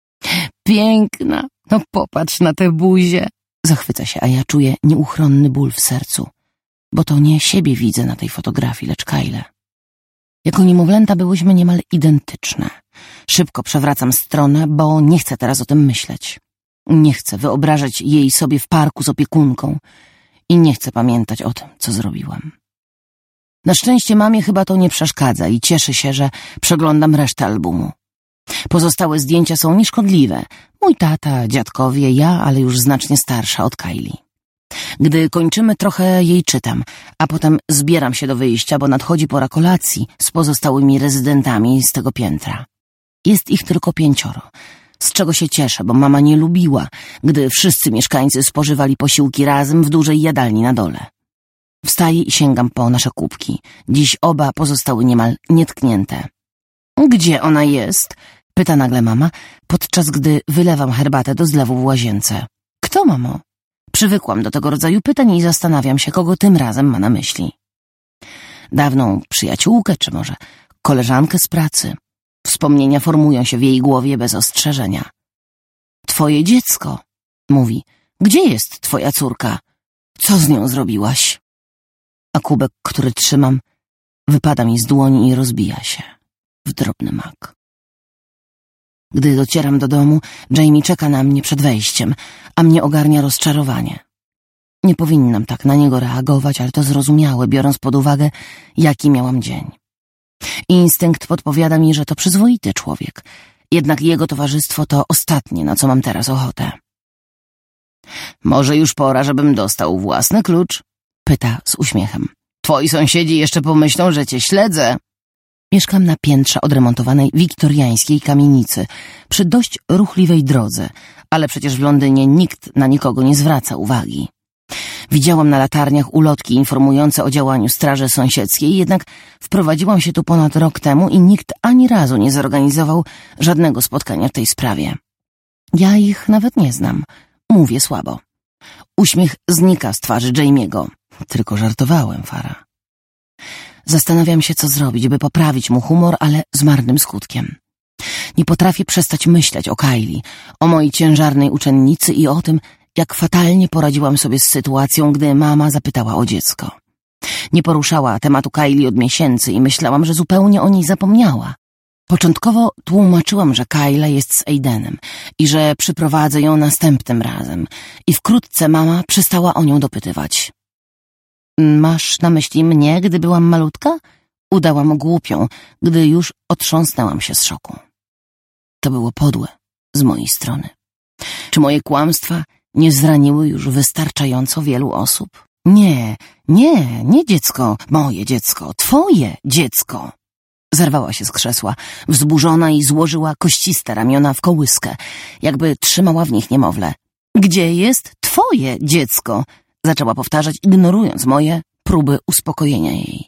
Piękna, no popatrz na tę buzię. Zachwyca się, a ja czuję nieuchronny ból w sercu, bo to nie siebie widzę na tej fotografii, lecz Kajlę. Jako niemowlęta byłyśmy niemal identyczne. Szybko przewracam stronę, bo nie chcę teraz o tym myśleć. Nie chcę wyobrażać jej sobie w parku z opiekunką i nie chcę pamiętać o tym, co zrobiłam. Na szczęście mamie chyba to nie przeszkadza i cieszy się, że przeglądam resztę albumu. Pozostałe zdjęcia są nieszkodliwe. Mój tata, dziadkowie, ja, ale już znacznie starsza od Kylie. Gdy kończymy, trochę jej czytam, a potem zbieram się do wyjścia, bo nadchodzi pora kolacji z pozostałymi rezydentami z tego piętra. Jest ich tylko pięcioro, z czego się cieszę, bo mama nie lubiła, gdy wszyscy mieszkańcy spożywali posiłki razem w dużej jadalni na dole. Wstaję i sięgam po nasze kubki. Dziś oba pozostały niemal nietknięte. Gdzie ona jest? Pyta nagle mama, podczas gdy wylewam herbatę do zlewu w łazience. Kto, mamo? Przywykłam do tego rodzaju pytań i zastanawiam się, kogo tym razem ma na myśli. Dawną przyjaciółkę, czy może koleżankę z pracy. Wspomnienia formują się w jej głowie bez ostrzeżenia. Twoje dziecko, mówi. Gdzie jest twoja córka? Co z nią zrobiłaś? A kubek, który trzymam, wypada mi z dłoni i rozbija się w drobny mak. Gdy docieram do domu, Jamie czeka na mnie przed wejściem, a mnie ogarnia rozczarowanie. Nie powinnam tak na niego reagować, ale to zrozumiałe, biorąc pod uwagę, jaki miałam dzień. Instynkt podpowiada mi, że to przyzwoity człowiek, jednak jego towarzystwo to ostatnie, na co mam teraz ochotę. Może już pora, żebym dostał własny klucz? Pyta z uśmiechem. Twoi sąsiedzi jeszcze pomyślą, że cię śledzę. Mieszkam na piętrze odremontowanej wiktoriańskiej kamienicy, przy dość ruchliwej drodze, ale przecież w Londynie nikt na nikogo nie zwraca uwagi. Widziałam na latarniach ulotki informujące o działaniu straży sąsiedzkiej, jednak wprowadziłam się tu ponad rok temu i nikt ani razu nie zorganizował żadnego spotkania w tej sprawie. Ja ich nawet nie znam. Mówię słabo. Uśmiech znika z twarzy Jamie'ego. Tylko żartowałem, Farah. Zastanawiam się, co zrobić, by poprawić mu humor, ale z marnym skutkiem. Nie potrafię przestać myśleć o Kylie, o mojej ciężarnej uczennicy i o tym, jak fatalnie poradziłam sobie z sytuacją, gdy mama zapytała o dziecko. Nie poruszała tematu Kylie od miesięcy i myślałam, że zupełnie o niej zapomniała. Początkowo tłumaczyłam, że Kyla jest z Aidenem i że przyprowadzę ją następnym razem i wkrótce mama przestała o nią dopytywać. Masz na myśli mnie, gdy byłam malutka? Udałam głupią, gdy już otrząsnęłam się z szoku. To było podłe z mojej strony. Czy moje kłamstwa nie zraniły już wystarczająco wielu osób? Nie, nie, nie dziecko, moje dziecko, twoje dziecko. Zerwała się z krzesła, wzburzona i złożyła kościste ramiona w kołyskę, jakby trzymała w nich niemowlę. Gdzie jest twoje dziecko? Zaczęła powtarzać, ignorując moje próby uspokojenia jej.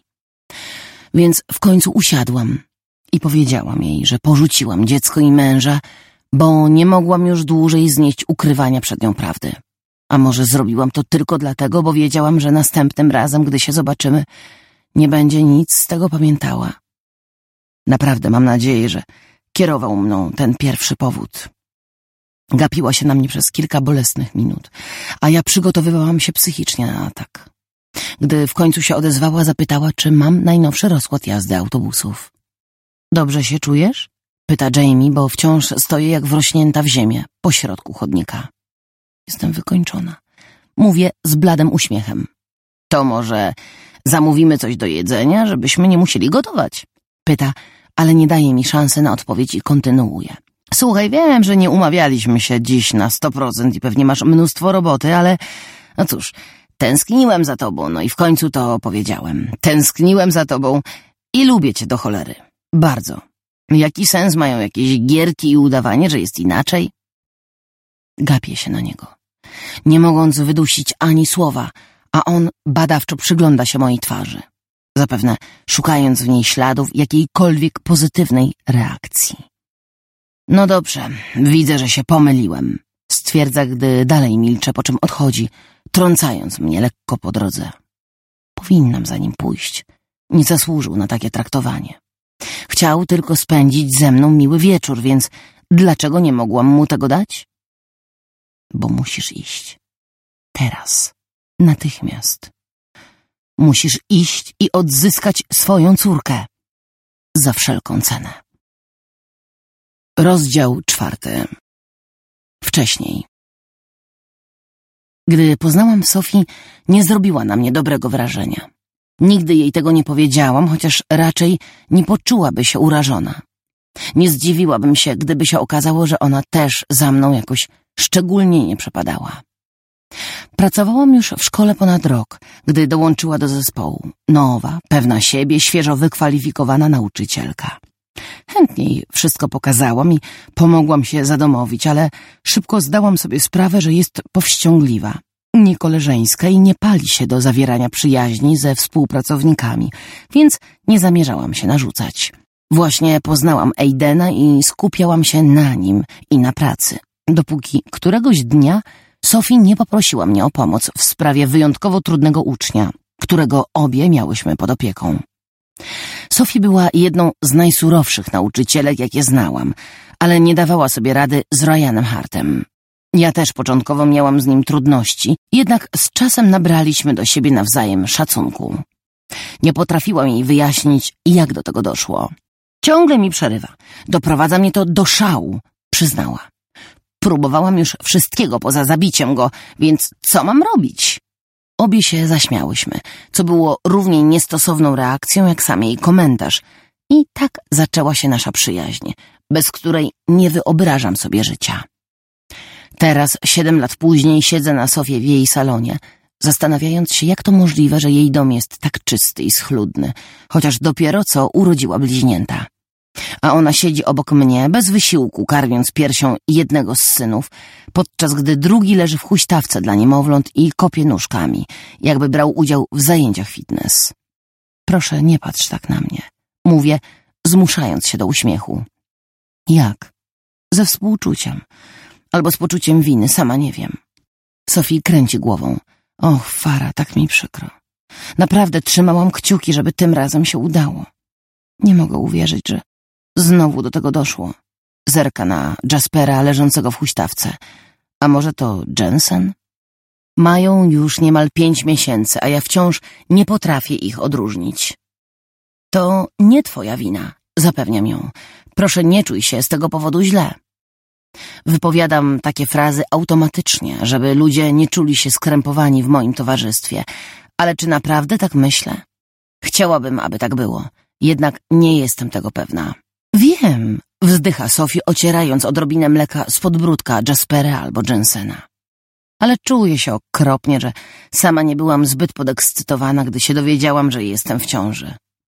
Więc w końcu usiadłam i powiedziałam jej, że porzuciłam dziecko i męża, bo nie mogłam już dłużej znieść ukrywania przed nią prawdy. A może zrobiłam to tylko dlatego, bo wiedziałam, że następnym razem, gdy się zobaczymy, nie będzie nic z tego pamiętała. Naprawdę mam nadzieję, że kierował mną ten pierwszy powód. Gapiła się na mnie przez kilka bolesnych minut, a ja przygotowywałam się psychicznie na atak. Gdy w końcu się odezwała, zapytała, czy mam najnowszy rozkład jazdy autobusów. Dobrze się czujesz? Pyta Jamie, bo wciąż stoję jak wrośnięta w ziemię, pośrodku chodnika. Jestem wykończona. Mówię z bladym uśmiechem. To może zamówimy coś do jedzenia, żebyśmy nie musieli gotować? Pyta, ale nie daje mi szansy na odpowiedź i kontynuuje. Słuchaj, wiem, że nie umawialiśmy się dziś na sto procent i pewnie masz mnóstwo roboty, ale no cóż, tęskniłem za tobą, no i w końcu to powiedziałem. Tęskniłem za tobą i lubię cię do cholery. Bardzo. Jaki sens mają jakieś gierki i udawanie, że jest inaczej? Gapię się na niego, nie mogąc wydusić ani słowa, a on badawczo przygląda się mojej twarzy, zapewne szukając w niej śladów jakiejkolwiek pozytywnej reakcji. No dobrze, widzę, że się pomyliłem, stwierdza, gdy dalej milczę, po czym odchodzi, trącając mnie lekko po drodze. Powinnam za nim pójść. Nie zasłużył na takie traktowanie. Chciał tylko spędzić ze mną miły wieczór, więc dlaczego nie mogłam mu tego dać? Bo musisz iść. Teraz. Natychmiast. Musisz iść i odzyskać swoją córkę. Za wszelką cenę. Rozdział czwarty. Wcześniej. Gdy poznałam Sophie, nie zrobiła na mnie dobrego wrażenia. Nigdy jej tego nie powiedziałam, chociaż raczej nie poczułaby się urażona. Nie zdziwiłabym się, gdyby się okazało, że ona też za mną jakoś szczególnie nie przepadała. Pracowałam już w szkole ponad rok, gdy dołączyła do zespołu. Nowa, pewna siebie, świeżo wykwalifikowana nauczycielka. Chętniej wszystko pokazałam i pomogłam się zadomowić, ale szybko zdałam sobie sprawę, że jest powściągliwa, niekoleżeńska i nie pali się do zawierania przyjaźni ze współpracownikami, więc nie zamierzałam się narzucać. Właśnie poznałam Aidena i skupiałam się na nim i na pracy, dopóki któregoś dnia Sophie nie poprosiła mnie o pomoc w sprawie wyjątkowo trudnego ucznia, którego obie miałyśmy pod opieką. Sophie była jedną z najsurowszych nauczycielek, jakie znałam, ale nie dawała sobie rady z Ryanem Hartem. Ja też początkowo miałam z nim trudności, jednak z czasem nabraliśmy do siebie nawzajem szacunku. Nie potrafiłam jej wyjaśnić, jak do tego doszło. Ciągle mi przerywa. Doprowadza mnie to do szału, przyznała. Próbowałam już wszystkiego poza zabiciem go, więc co mam robić? Obie się zaśmiałyśmy, co było równie niestosowną reakcją jak sam jej komentarz. I tak zaczęła się nasza przyjaźń, bez której nie wyobrażam sobie życia. Teraz, siedem lat później, siedzę na sofie w jej salonie, zastanawiając się, jak to możliwe, że jej dom jest tak czysty i schludny, chociaż dopiero co urodziła bliźnięta. A ona siedzi obok mnie, bez wysiłku, karmiąc piersią jednego z synów, podczas gdy drugi leży w huśtawce dla niemowląt i kopie nóżkami, jakby brał udział w zajęciach fitness. Proszę, nie patrz tak na mnie, mówię, zmuszając się do uśmiechu. Jak? Ze współczuciem. Albo z poczuciem winy, sama nie wiem. Sophie kręci głową. Och, Fara, tak mi przykro. Naprawdę trzymałam kciuki, żeby tym razem się udało. Nie mogę uwierzyć, że znowu do tego doszło. Zerka na Jaspera leżącego w huśtawce. A może to Jensen? Mają już niemal pięć miesięcy, a ja wciąż nie potrafię ich odróżnić. To nie twoja wina, zapewniam ją. Proszę, nie czuj się z tego powodu źle. Wypowiadam takie frazy automatycznie, żeby ludzie nie czuli się skrępowani w moim towarzystwie. Ale czy naprawdę tak myślę? Chciałabym, aby tak było. Jednak nie jestem tego pewna. Wiem, wzdycha Sophie, ocierając odrobinę mleka z podbródka Jaspera albo Jensena. Ale czuję się okropnie, że sama nie byłam zbyt podekscytowana, gdy się dowiedziałam, że jestem w ciąży.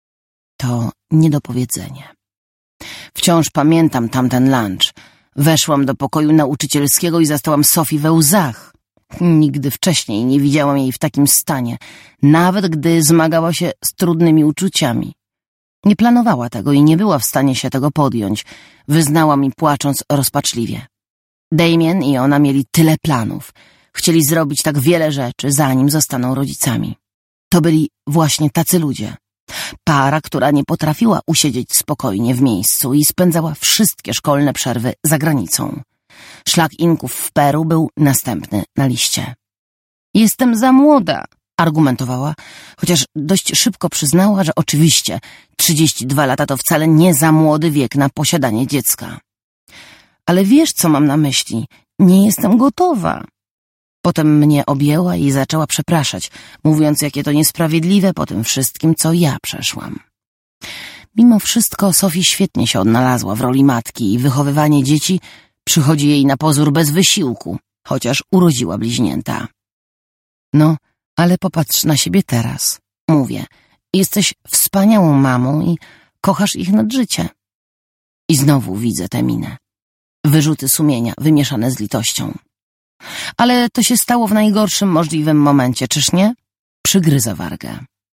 To niedopowiedzenie. Wciąż pamiętam tamten lunch. Weszłam do pokoju nauczycielskiego i zastałam Sophie we łzach. Nigdy wcześniej nie widziałam jej w takim stanie, nawet gdy zmagała się z trudnymi uczuciami. Nie planowała tego i nie była w stanie się tego podjąć, wyznała mi płacząc rozpaczliwie. Damien i ona mieli tyle planów. Chcieli zrobić tak wiele rzeczy, zanim zostaną rodzicami. To byli właśnie tacy ludzie. Para, która nie potrafiła usiedzieć spokojnie w miejscu i spędzała wszystkie szkolne przerwy za granicą. Szlak Inków w Peru był następny na liście. Jestem za młoda, argumentowała, chociaż dość szybko przyznała, że oczywiście trzydzieści dwa lata to wcale nie za młody wiek na posiadanie dziecka. Ale wiesz, co mam na myśli? Nie jestem gotowa. Potem mnie objęła i zaczęła przepraszać, mówiąc, jakie to niesprawiedliwe po tym wszystkim, co ja przeszłam. Mimo wszystko Sophie świetnie się odnalazła w roli matki i wychowywanie dzieci przychodzi jej na pozór bez wysiłku, chociaż urodziła bliźnięta. No, ale popatrz na siebie teraz. Mówię, jesteś wspaniałą mamą i kochasz ich nad życie. I znowu widzę tę minę. Wyrzuty sumienia wymieszane z litością. Ale to się stało w najgorszym możliwym momencie, czyż nie? Przygryza wargę.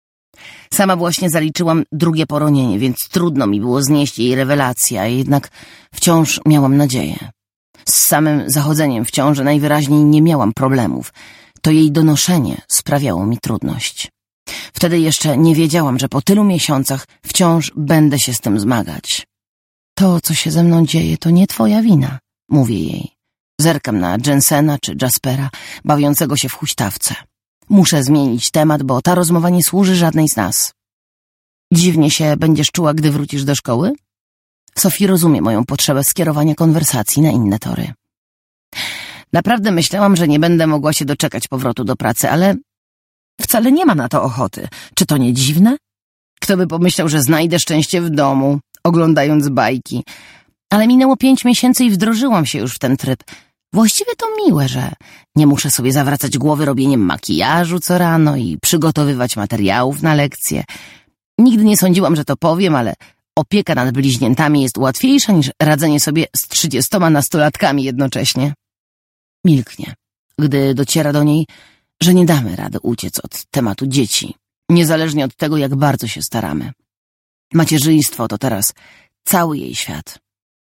Sama właśnie zaliczyłam drugie poronienie, więc trudno mi było znieść jej rewelację, a jednak wciąż miałam nadzieję. Z samym zachodzeniem w ciąży najwyraźniej nie miałam problemów. To jej donoszenie sprawiało mi trudność. Wtedy jeszcze nie wiedziałam, że po tylu miesiącach wciąż będę się z tym zmagać. To, co się ze mną dzieje, to nie twoja wina, mówię jej. Zerkam na Jensena czy Jaspera, bawiącego się w huśtawce. Muszę zmienić temat, bo ta rozmowa nie służy żadnej z nas. Dziwnie się będziesz czuła, gdy wrócisz do szkoły? Sophie rozumie moją potrzebę skierowania konwersacji na inne tory. Naprawdę myślałam, że nie będę mogła się doczekać powrotu do pracy, ale wcale nie mam na to ochoty. Czy to nie dziwne? Kto by pomyślał, że znajdę szczęście w domu, oglądając bajki. Ale minęło pięć miesięcy i wdrożyłam się już w ten tryb. Właściwie to miłe, że nie muszę sobie zawracać głowy robieniem makijażu co rano i przygotowywać materiałów na lekcje. Nigdy nie sądziłam, że to powiem, ale opieka nad bliźniętami jest łatwiejsza niż radzenie sobie z trzydziestoma nastolatkami jednocześnie. Milknie, gdy dociera do niej, że nie damy rady uciec od tematu dzieci, niezależnie od tego, jak bardzo się staramy. Macierzyństwo to teraz cały jej świat.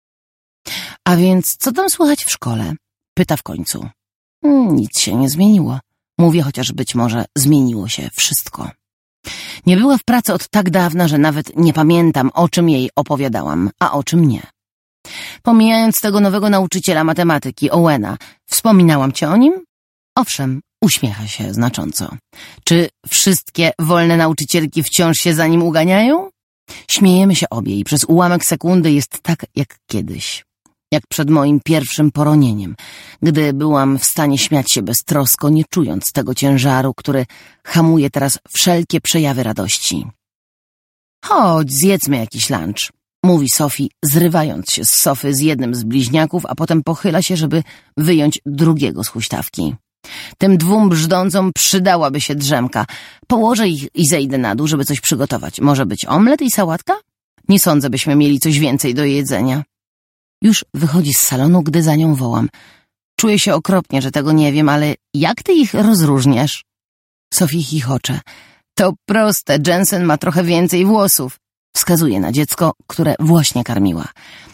A więc co tam słychać w szkole? Pyta w końcu. Nic się nie zmieniło. Mówię, chociaż być może zmieniło się wszystko. Nie była w pracy od tak dawna, że nawet nie pamiętam, o czym jej opowiadałam, a o czym nie. Pomijając tego nowego nauczyciela matematyki, Owena, wspominałam ci o nim? Owszem, uśmiecha się znacząco. Czy wszystkie wolne nauczycielki wciąż się za nim uganiają? Śmiejemy się obie i przez ułamek sekundy jest tak jak kiedyś. Jak przed moim pierwszym poronieniem, gdy byłam w stanie śmiać się beztrosko, nie czując tego ciężaru, który hamuje teraz wszelkie przejawy radości. Chodź, zjedzmy jakiś lunch, mówi Sophie, zrywając się z sofy z jednym z bliźniaków, a potem pochyla się, żeby wyjąć drugiego z huśtawki. Tym dwóm brzdącom przydałaby się drzemka. Położę ich i zejdę na dół, żeby coś przygotować. Może być omlet i sałatka? Nie sądzę, byśmy mieli coś więcej do jedzenia. Już wychodzi z salonu, gdy za nią wołam. Czuję się okropnie, że tego nie wiem, ale jak ty ich rozróżniasz? Sophie chichocze. To proste, Jensen ma trochę więcej włosów. Wskazuje na dziecko, które właśnie karmiła.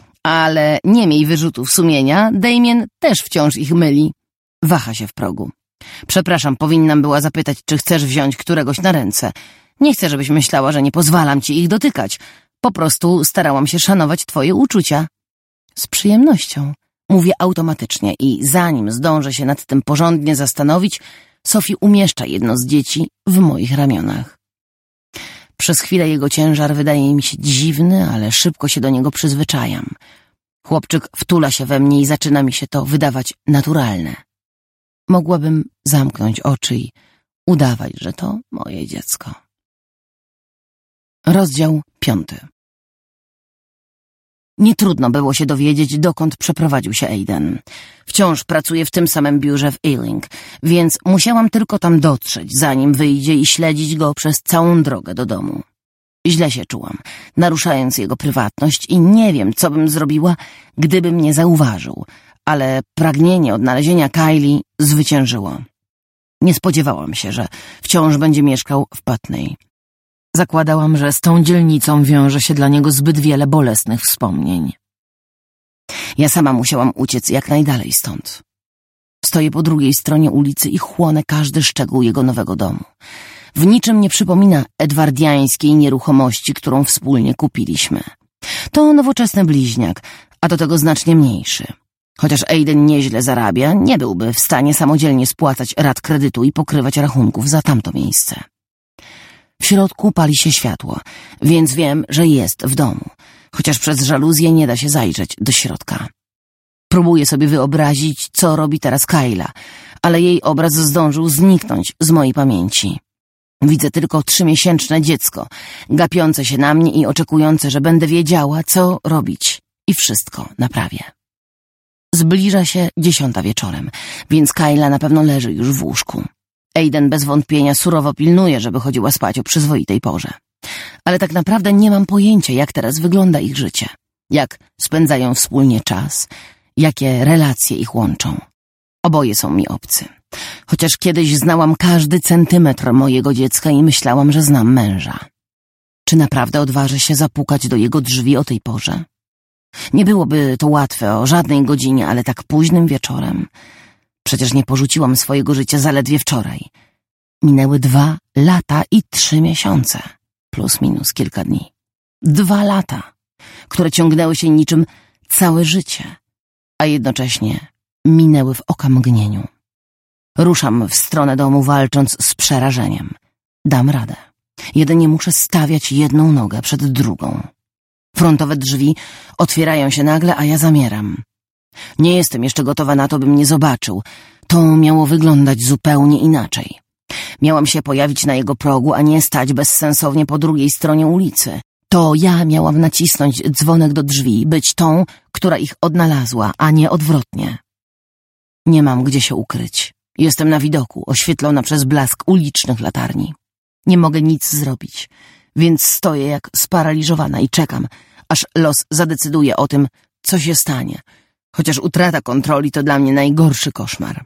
Ale nie miej wyrzutów sumienia, Damien też wciąż ich myli. Waha się w progu. Przepraszam, powinnam była zapytać, czy chcesz wziąć któregoś na ręce. Nie chcę, żebyś myślała, że nie pozwalam ci ich dotykać. Po prostu starałam się szanować twoje uczucia. Z przyjemnością. Mówię automatycznie i zanim zdążę się nad tym porządnie zastanowić, Sophie umieszcza jedno z dzieci w moich ramionach. Przez chwilę jego ciężar wydaje mi się dziwny, ale szybko się do niego przyzwyczajam. Chłopczyk wtula się we mnie i zaczyna mi się to wydawać naturalne. Mogłabym zamknąć oczy i udawać, że to moje dziecko. Rozdział piąty. Nie trudno było się dowiedzieć, dokąd przeprowadził się Aiden. Wciąż pracuje w tym samym biurze w Ealing, więc musiałam tylko tam dotrzeć, zanim wyjdzie i śledzić go przez całą drogę do domu. Źle się czułam, naruszając jego prywatność i nie wiem, co bym zrobiła, gdyby mnie zauważył, ale pragnienie odnalezienia Kylie zwyciężyło. Nie spodziewałam się, że wciąż będzie mieszkał w Putney. Zakładałam, że z tą dzielnicą wiąże się dla niego zbyt wiele bolesnych wspomnień. Ja sama musiałam uciec jak najdalej stąd. Stoję po drugiej stronie ulicy i chłonę każdy szczegół jego nowego domu. W niczym nie przypomina edwardiańskiej nieruchomości, którą wspólnie kupiliśmy. To nowoczesny bliźniak, a do tego znacznie mniejszy. Chociaż Aiden nieźle zarabia, nie byłby w stanie samodzielnie spłacać rat kredytu i pokrywać rachunków za tamto miejsce. W środku pali się światło, więc wiem, że jest w domu, chociaż przez żaluzję nie da się zajrzeć do środka. Próbuję sobie wyobrazić, co robi teraz Kyla, ale jej obraz zdążył zniknąć z mojej pamięci. Widzę tylko trzymiesięczne dziecko, gapiące się na mnie i oczekujące, że będę wiedziała, co robić i wszystko naprawię. Zbliża się dziesiąta wieczorem, więc Kyla na pewno leży już w łóżku. Aiden bez wątpienia surowo pilnuje, żeby chodziła spać o przyzwoitej porze. Ale tak naprawdę nie mam pojęcia, jak teraz wygląda ich życie. Jak spędzają wspólnie czas, jakie relacje ich łączą. Oboje są mi obcy. Chociaż kiedyś znałam każdy centymetr mojego dziecka i myślałam, że znam męża. Czy naprawdę odważę się zapukać do jego drzwi o tej porze? Nie byłoby to łatwe o żadnej godzinie, ale tak późnym wieczorem. Przecież nie porzuciłam swojego życia zaledwie wczoraj. Minęły dwa lata i trzy miesiące, plus minus kilka dni. Dwa lata, które ciągnęły się niczym całe życie, a jednocześnie minęły w okamgnieniu. Ruszam w stronę domu, walcząc z przerażeniem. Dam radę. Jedynie muszę stawiać jedną nogę przed drugą. Frontowe drzwi otwierają się nagle, a ja zamieram. Nie jestem jeszcze gotowa na to, by mnie zobaczył. To miało wyglądać zupełnie inaczej. Miałam się pojawić na jego progu, a nie stać bezsensownie po drugiej stronie ulicy. To ja miałam nacisnąć dzwonek do drzwi, być tą, która ich odnalazła, a nie odwrotnie. Nie mam gdzie się ukryć. Jestem na widoku, oświetlona przez blask ulicznych latarni. Nie mogę nic zrobić, więc stoję jak sparaliżowana i czekam, aż los zadecyduje o tym, co się stanie. Chociaż utrata kontroli to dla mnie najgorszy koszmar.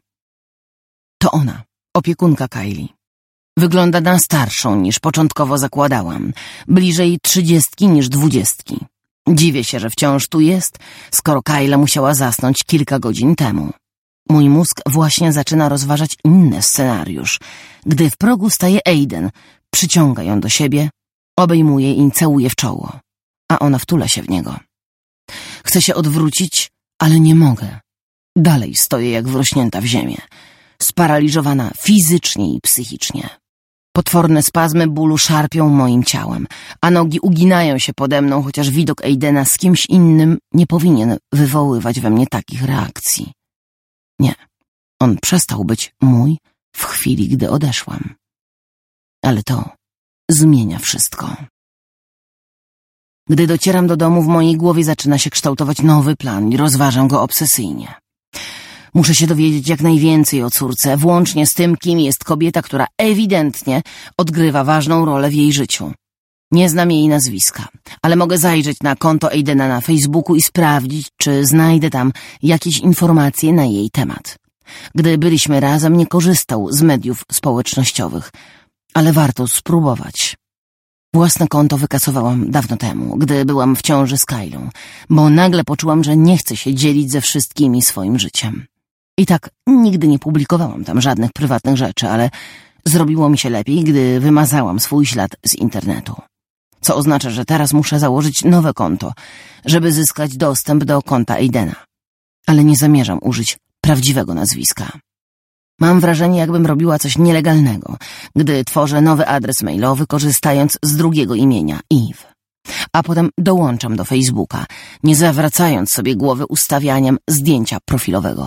To ona, opiekunka Kylie. Wygląda na starszą niż początkowo zakładałam, bliżej trzydziestki niż dwudziestki. Dziwię się, że wciąż tu jest, skoro Kyla musiała zasnąć kilka godzin temu. Mój mózg właśnie zaczyna rozważać inny scenariusz, gdy w progu staje Aiden, przyciąga ją do siebie, obejmuje i całuje w czoło, a ona wtula się w niego. Chcę się odwrócić, ale nie mogę. Dalej stoję jak wrośnięta w ziemię, sparaliżowana fizycznie i psychicznie. Potworne spazmy bólu szarpią moim ciałem, a nogi uginają się pode mną, chociaż widok Aidena z kimś innym nie powinien wywoływać we mnie takich reakcji. Nie, on przestał być mój w chwili, gdy odeszłam. Ale to zmienia wszystko. Gdy docieram do domu, w mojej głowie zaczyna się kształtować nowy plan i rozważam go obsesyjnie. Muszę się dowiedzieć jak najwięcej o córce, włącznie z tym, kim jest kobieta, która ewidentnie odgrywa ważną rolę w jej życiu. Nie znam jej nazwiska, ale mogę zajrzeć na konto Aidena na Facebooku i sprawdzić, czy znajdę tam jakieś informacje na jej temat. Gdy byliśmy razem, nie korzystał z mediów społecznościowych, ale warto spróbować. Własne konto wykasowałam dawno temu, gdy byłam w ciąży z Kylą, bo nagle poczułam, że nie chcę się dzielić ze wszystkimi swoim życiem. I tak nigdy nie publikowałam tam żadnych prywatnych rzeczy, ale zrobiło mi się lepiej, gdy wymazałam swój ślad z internetu. Co oznacza, że teraz muszę założyć nowe konto, żeby zyskać dostęp do konta Aidena. Ale nie zamierzam użyć prawdziwego nazwiska. Mam wrażenie, jakbym robiła coś nielegalnego, gdy tworzę nowy adres mailowy, korzystając z drugiego imienia, Eve. A potem dołączam do Facebooka, nie zawracając sobie głowy ustawianiem zdjęcia profilowego.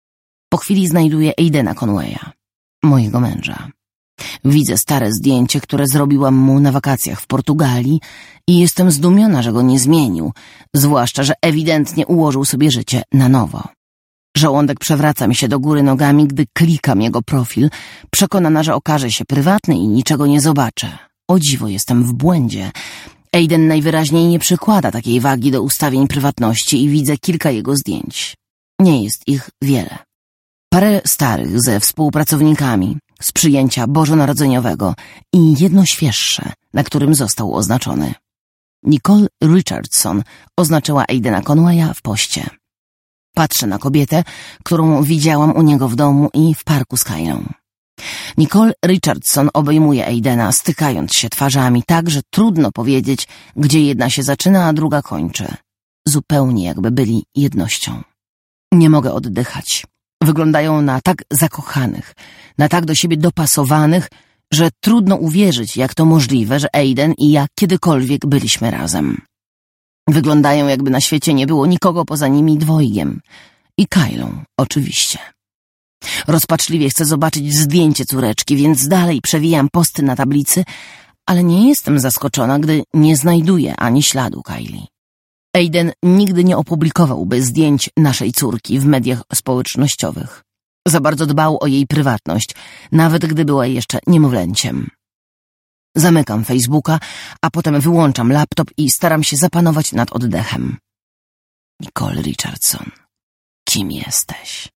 Po chwili znajduję Aidena Conwaya, mojego męża. Widzę stare zdjęcie, które zrobiłam mu na wakacjach w Portugalii i jestem zdumiona, że go nie zmienił, zwłaszcza, że ewidentnie ułożył sobie życie na nowo. Żołądek przewraca mi się do góry nogami, gdy klikam jego profil, przekonana, że okaże się prywatny i niczego nie zobaczę. O dziwo, jestem w błędzie. Aiden najwyraźniej nie przykłada takiej wagi do ustawień prywatności i widzę kilka jego zdjęć. Nie jest ich wiele. Parę starych ze współpracownikami, z przyjęcia bożonarodzeniowego i jedno świeższe, na którym został oznaczony. Nicole Richardson oznaczyła Aidena Conwaya w poście. Patrzę na kobietę, którą widziałam u niego w domu i w parku z Kylą. Nicole Richardson obejmuje Aidena, stykając się twarzami tak, że trudno powiedzieć, gdzie jedna się zaczyna, a druga kończy. Zupełnie jakby byli jednością. Nie mogę oddychać. Wyglądają na tak zakochanych, na tak do siebie dopasowanych, że trudno uwierzyć, jak to możliwe, że Aiden i ja kiedykolwiek byliśmy razem. Wyglądają, jakby na świecie nie było nikogo poza nimi dwojgiem. I Kylą, oczywiście. Rozpaczliwie chcę zobaczyć zdjęcie córeczki, więc dalej przewijam posty na tablicy, ale nie jestem zaskoczona, gdy nie znajduję ani śladu Kylie. Aiden nigdy nie opublikowałby zdjęć naszej córki w mediach społecznościowych. Za bardzo dbał o jej prywatność, nawet gdy była jeszcze niemowlęciem. Zamykam Facebooka, a potem wyłączam laptop i staram się zapanować nad oddechem. Nicole Richardson, kim jesteś?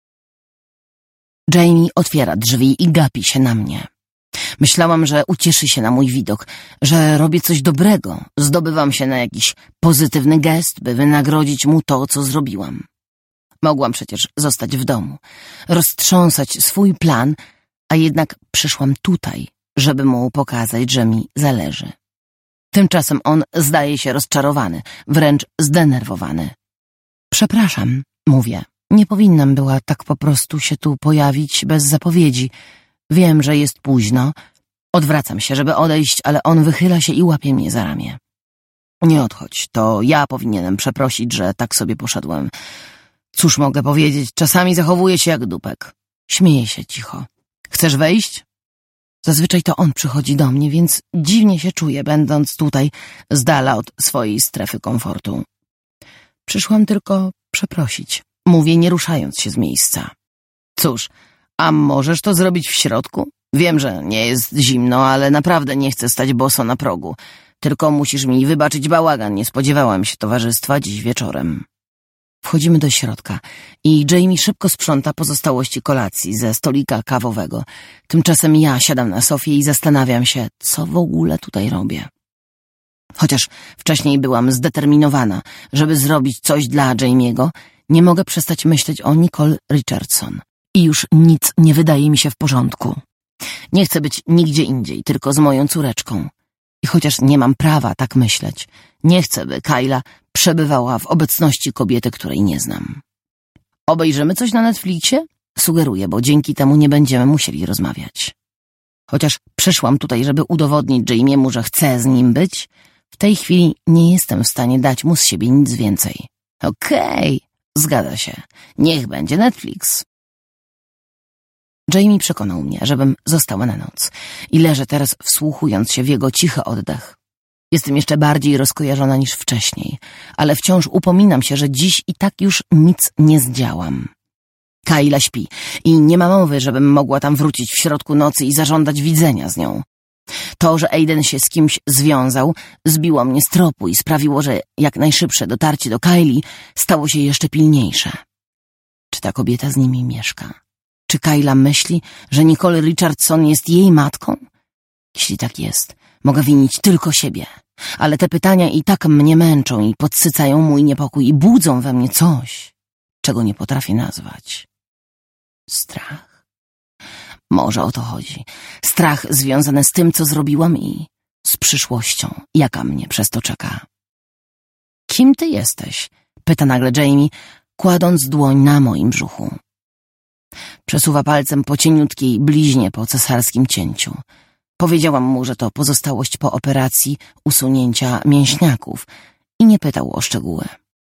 Jamie otwiera drzwi i gapi się na mnie. Myślałam, że ucieszy się na mój widok, że robię coś dobrego, zdobywam się na jakiś pozytywny gest, by wynagrodzić mu to, co zrobiłam. Mogłam przecież zostać w domu, roztrząsać swój plan, a jednak przyszłam tutaj, żeby mu pokazać, że mi zależy. Tymczasem on zdaje się rozczarowany, wręcz zdenerwowany. Przepraszam, mówię, nie powinnam była tak po prostu się tu pojawić bez zapowiedzi. Wiem, że jest późno. Odwracam się, żeby odejść, ale on wychyla się i łapie mnie za ramię. Nie odchodź, to ja powinienem przeprosić, że tak sobie poszedłem. Cóż mogę powiedzieć, czasami zachowuję się jak dupek. Śmieję się cicho. Chcesz wejść? Zazwyczaj to on przychodzi do mnie, więc dziwnie się czuję, będąc tutaj z dala od swojej strefy komfortu. Przyszłam tylko przeprosić, mówię, nie ruszając się z miejsca. Cóż, a możesz to zrobić w środku? Wiem, że nie jest zimno, ale naprawdę nie chcę stać boso na progu. Tylko musisz mi wybaczyć bałagan, nie spodziewałam się towarzystwa dziś wieczorem. Wchodzimy do środka i Jamie szybko sprząta pozostałości kolacji ze stolika kawowego. Tymczasem ja siadam na sofie i zastanawiam się, co w ogóle tutaj robię. Chociaż wcześniej byłam zdeterminowana, żeby zrobić coś dla Jamie'ego, nie mogę przestać myśleć o Nicole Richardson. I już nic nie wydaje mi się w porządku. Nie chcę być nigdzie indziej, tylko z moją córeczką. I chociaż nie mam prawa tak myśleć, nie chcę, by Kyla przebywała w obecności kobiety, której nie znam. Obejrzymy coś na Netflixie? Sugeruję, bo dzięki temu nie będziemy musieli rozmawiać. Chociaż przyszłam tutaj, żeby udowodnić Jamie'emu, że chcę z nim być, w tej chwili nie jestem w stanie dać mu z siebie nic więcej. Okej, okay, zgadza się. Niech będzie Netflix. Jamie przekonał mnie, żebym została na noc i leżę teraz wsłuchując się w jego cichy oddech. Jestem jeszcze bardziej rozkojarzona niż wcześniej, ale wciąż upominam się, że dziś i tak już nic nie zdziałam. Kyla śpi i nie ma mowy, żebym mogła tam wrócić w środku nocy i zażądać widzenia z nią. To, że Aiden się z kimś związał, zbiło mnie z tropu i sprawiło, że jak najszybsze dotarcie do Kyli stało się jeszcze pilniejsze. Czy ta kobieta z nimi mieszka? Czy Kyla myśli, że Nicole Richardson jest jej matką? Jeśli tak jest, mogę winić tylko siebie. Ale te pytania i tak mnie męczą i podsycają mój niepokój i budzą we mnie coś, czego nie potrafię nazwać. Strach? Może o to chodzi. Strach związany z tym, co zrobiłam i z przyszłością, jaka mnie przez to czeka. Kim ty jesteś? Pyta nagle Jamie, kładąc dłoń na moim brzuchu. Przesuwa palcem po cieniutkiej bliźnie po cesarskim cięciu. Powiedziałam mu, że to pozostałość po operacji usunięcia mięśniaków i nie pytał o szczegóły.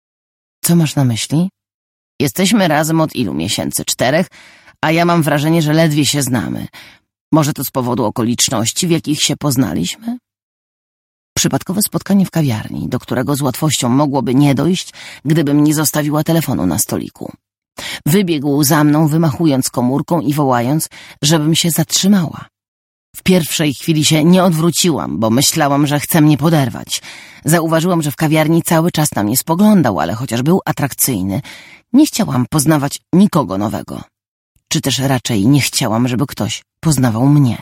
Co masz na myśli? Jesteśmy razem od ilu miesięcy? Czterech? A ja mam wrażenie, że ledwie się znamy. Może to z powodu okoliczności, w jakich się poznaliśmy? Przypadkowe spotkanie w kawiarni, do którego z łatwością mogłoby nie dojść, gdybym nie zostawiła telefonu na stoliku. Wybiegł za mną, wymachując komórką i wołając, żebym się zatrzymała. W pierwszej chwili się nie odwróciłam, bo myślałam, że chce mnie poderwać. Zauważyłam, że w kawiarni cały czas na mnie spoglądał, ale chociaż był atrakcyjny, nie chciałam poznawać nikogo nowego. Czy też raczej nie chciałam, żeby ktoś poznawał mnie.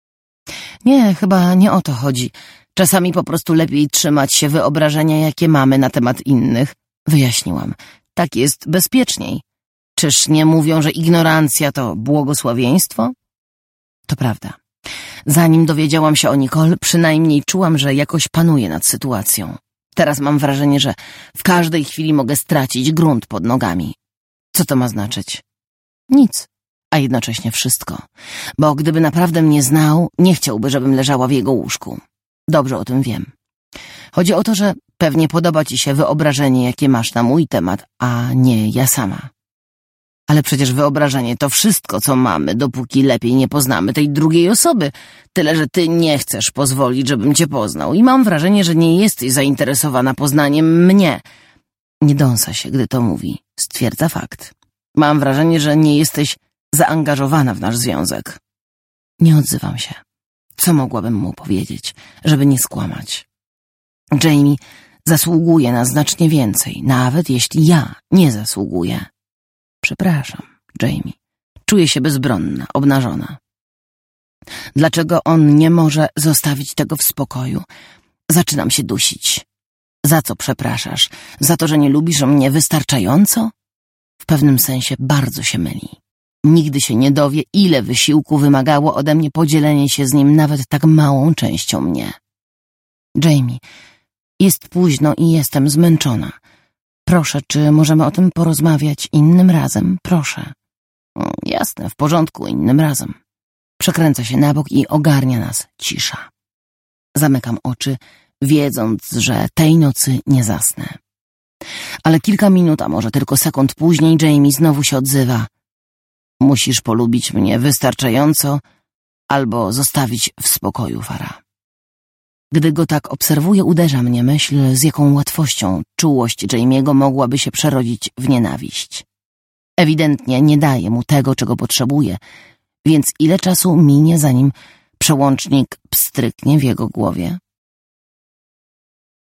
Nie, chyba nie o to chodzi. Czasami po prostu lepiej trzymać się wyobrażenia, jakie mamy na temat innych, wyjaśniłam. Tak jest bezpieczniej. Czyż nie mówią, że ignorancja to błogosławieństwo? To prawda. Zanim dowiedziałam się o Nicole, przynajmniej czułam, że jakoś panuję nad sytuacją. Teraz mam wrażenie, że w każdej chwili mogę stracić grunt pod nogami. Co to ma znaczyć? Nic, a jednocześnie wszystko. Bo gdyby naprawdę mnie znał, nie chciałby, żebym leżała w jego łóżku. Dobrze o tym wiem. Chodzi o to, że pewnie podoba ci się wyobrażenie, jakie masz na mój temat, a nie ja sama. Ale przecież wyobrażenie to wszystko, co mamy, dopóki lepiej nie poznamy tej drugiej osoby. Tyle, że ty nie chcesz pozwolić, żebym cię poznał i mam wrażenie, że nie jesteś zainteresowana poznaniem mnie. Nie dąsa się, gdy to mówi. Stwierdza fakt. Mam wrażenie, że nie jesteś zaangażowana w nasz związek. Nie odzywam się. Co mogłabym mu powiedzieć, żeby nie skłamać? Jamie zasługuje na znacznie więcej, nawet jeśli ja nie zasługuję. Przepraszam, Jamie. Czuję się bezbronna, obnażona. Dlaczego on nie może zostawić tego w spokoju? Zaczynam się dusić. Za co przepraszasz? Za to, że nie lubisz mnie wystarczająco? W pewnym sensie bardzo się myli. Nigdy się nie dowie, ile wysiłku wymagało ode mnie podzielenie się z nim nawet tak małą częścią mnie. Jamie, jest późno i jestem zmęczona. Proszę, czy możemy o tym porozmawiać innym razem? Proszę. Jasne, w porządku, innym razem. Przekręca się na bok i ogarnia nas cisza. Zamykam oczy, wiedząc, że tej nocy nie zasnę. Ale kilka minut, a może tylko sekund później Jamie znowu się odzywa. Musisz polubić mnie wystarczająco albo zostawić w spokoju, Farah. Gdy go tak obserwuję, uderza mnie myśl, z jaką łatwością czułość Jamie'ego mogłaby się przerodzić w nienawiść. Ewidentnie nie daje mu tego, czego potrzebuje, więc ile czasu minie, zanim przełącznik pstryknie w jego głowie?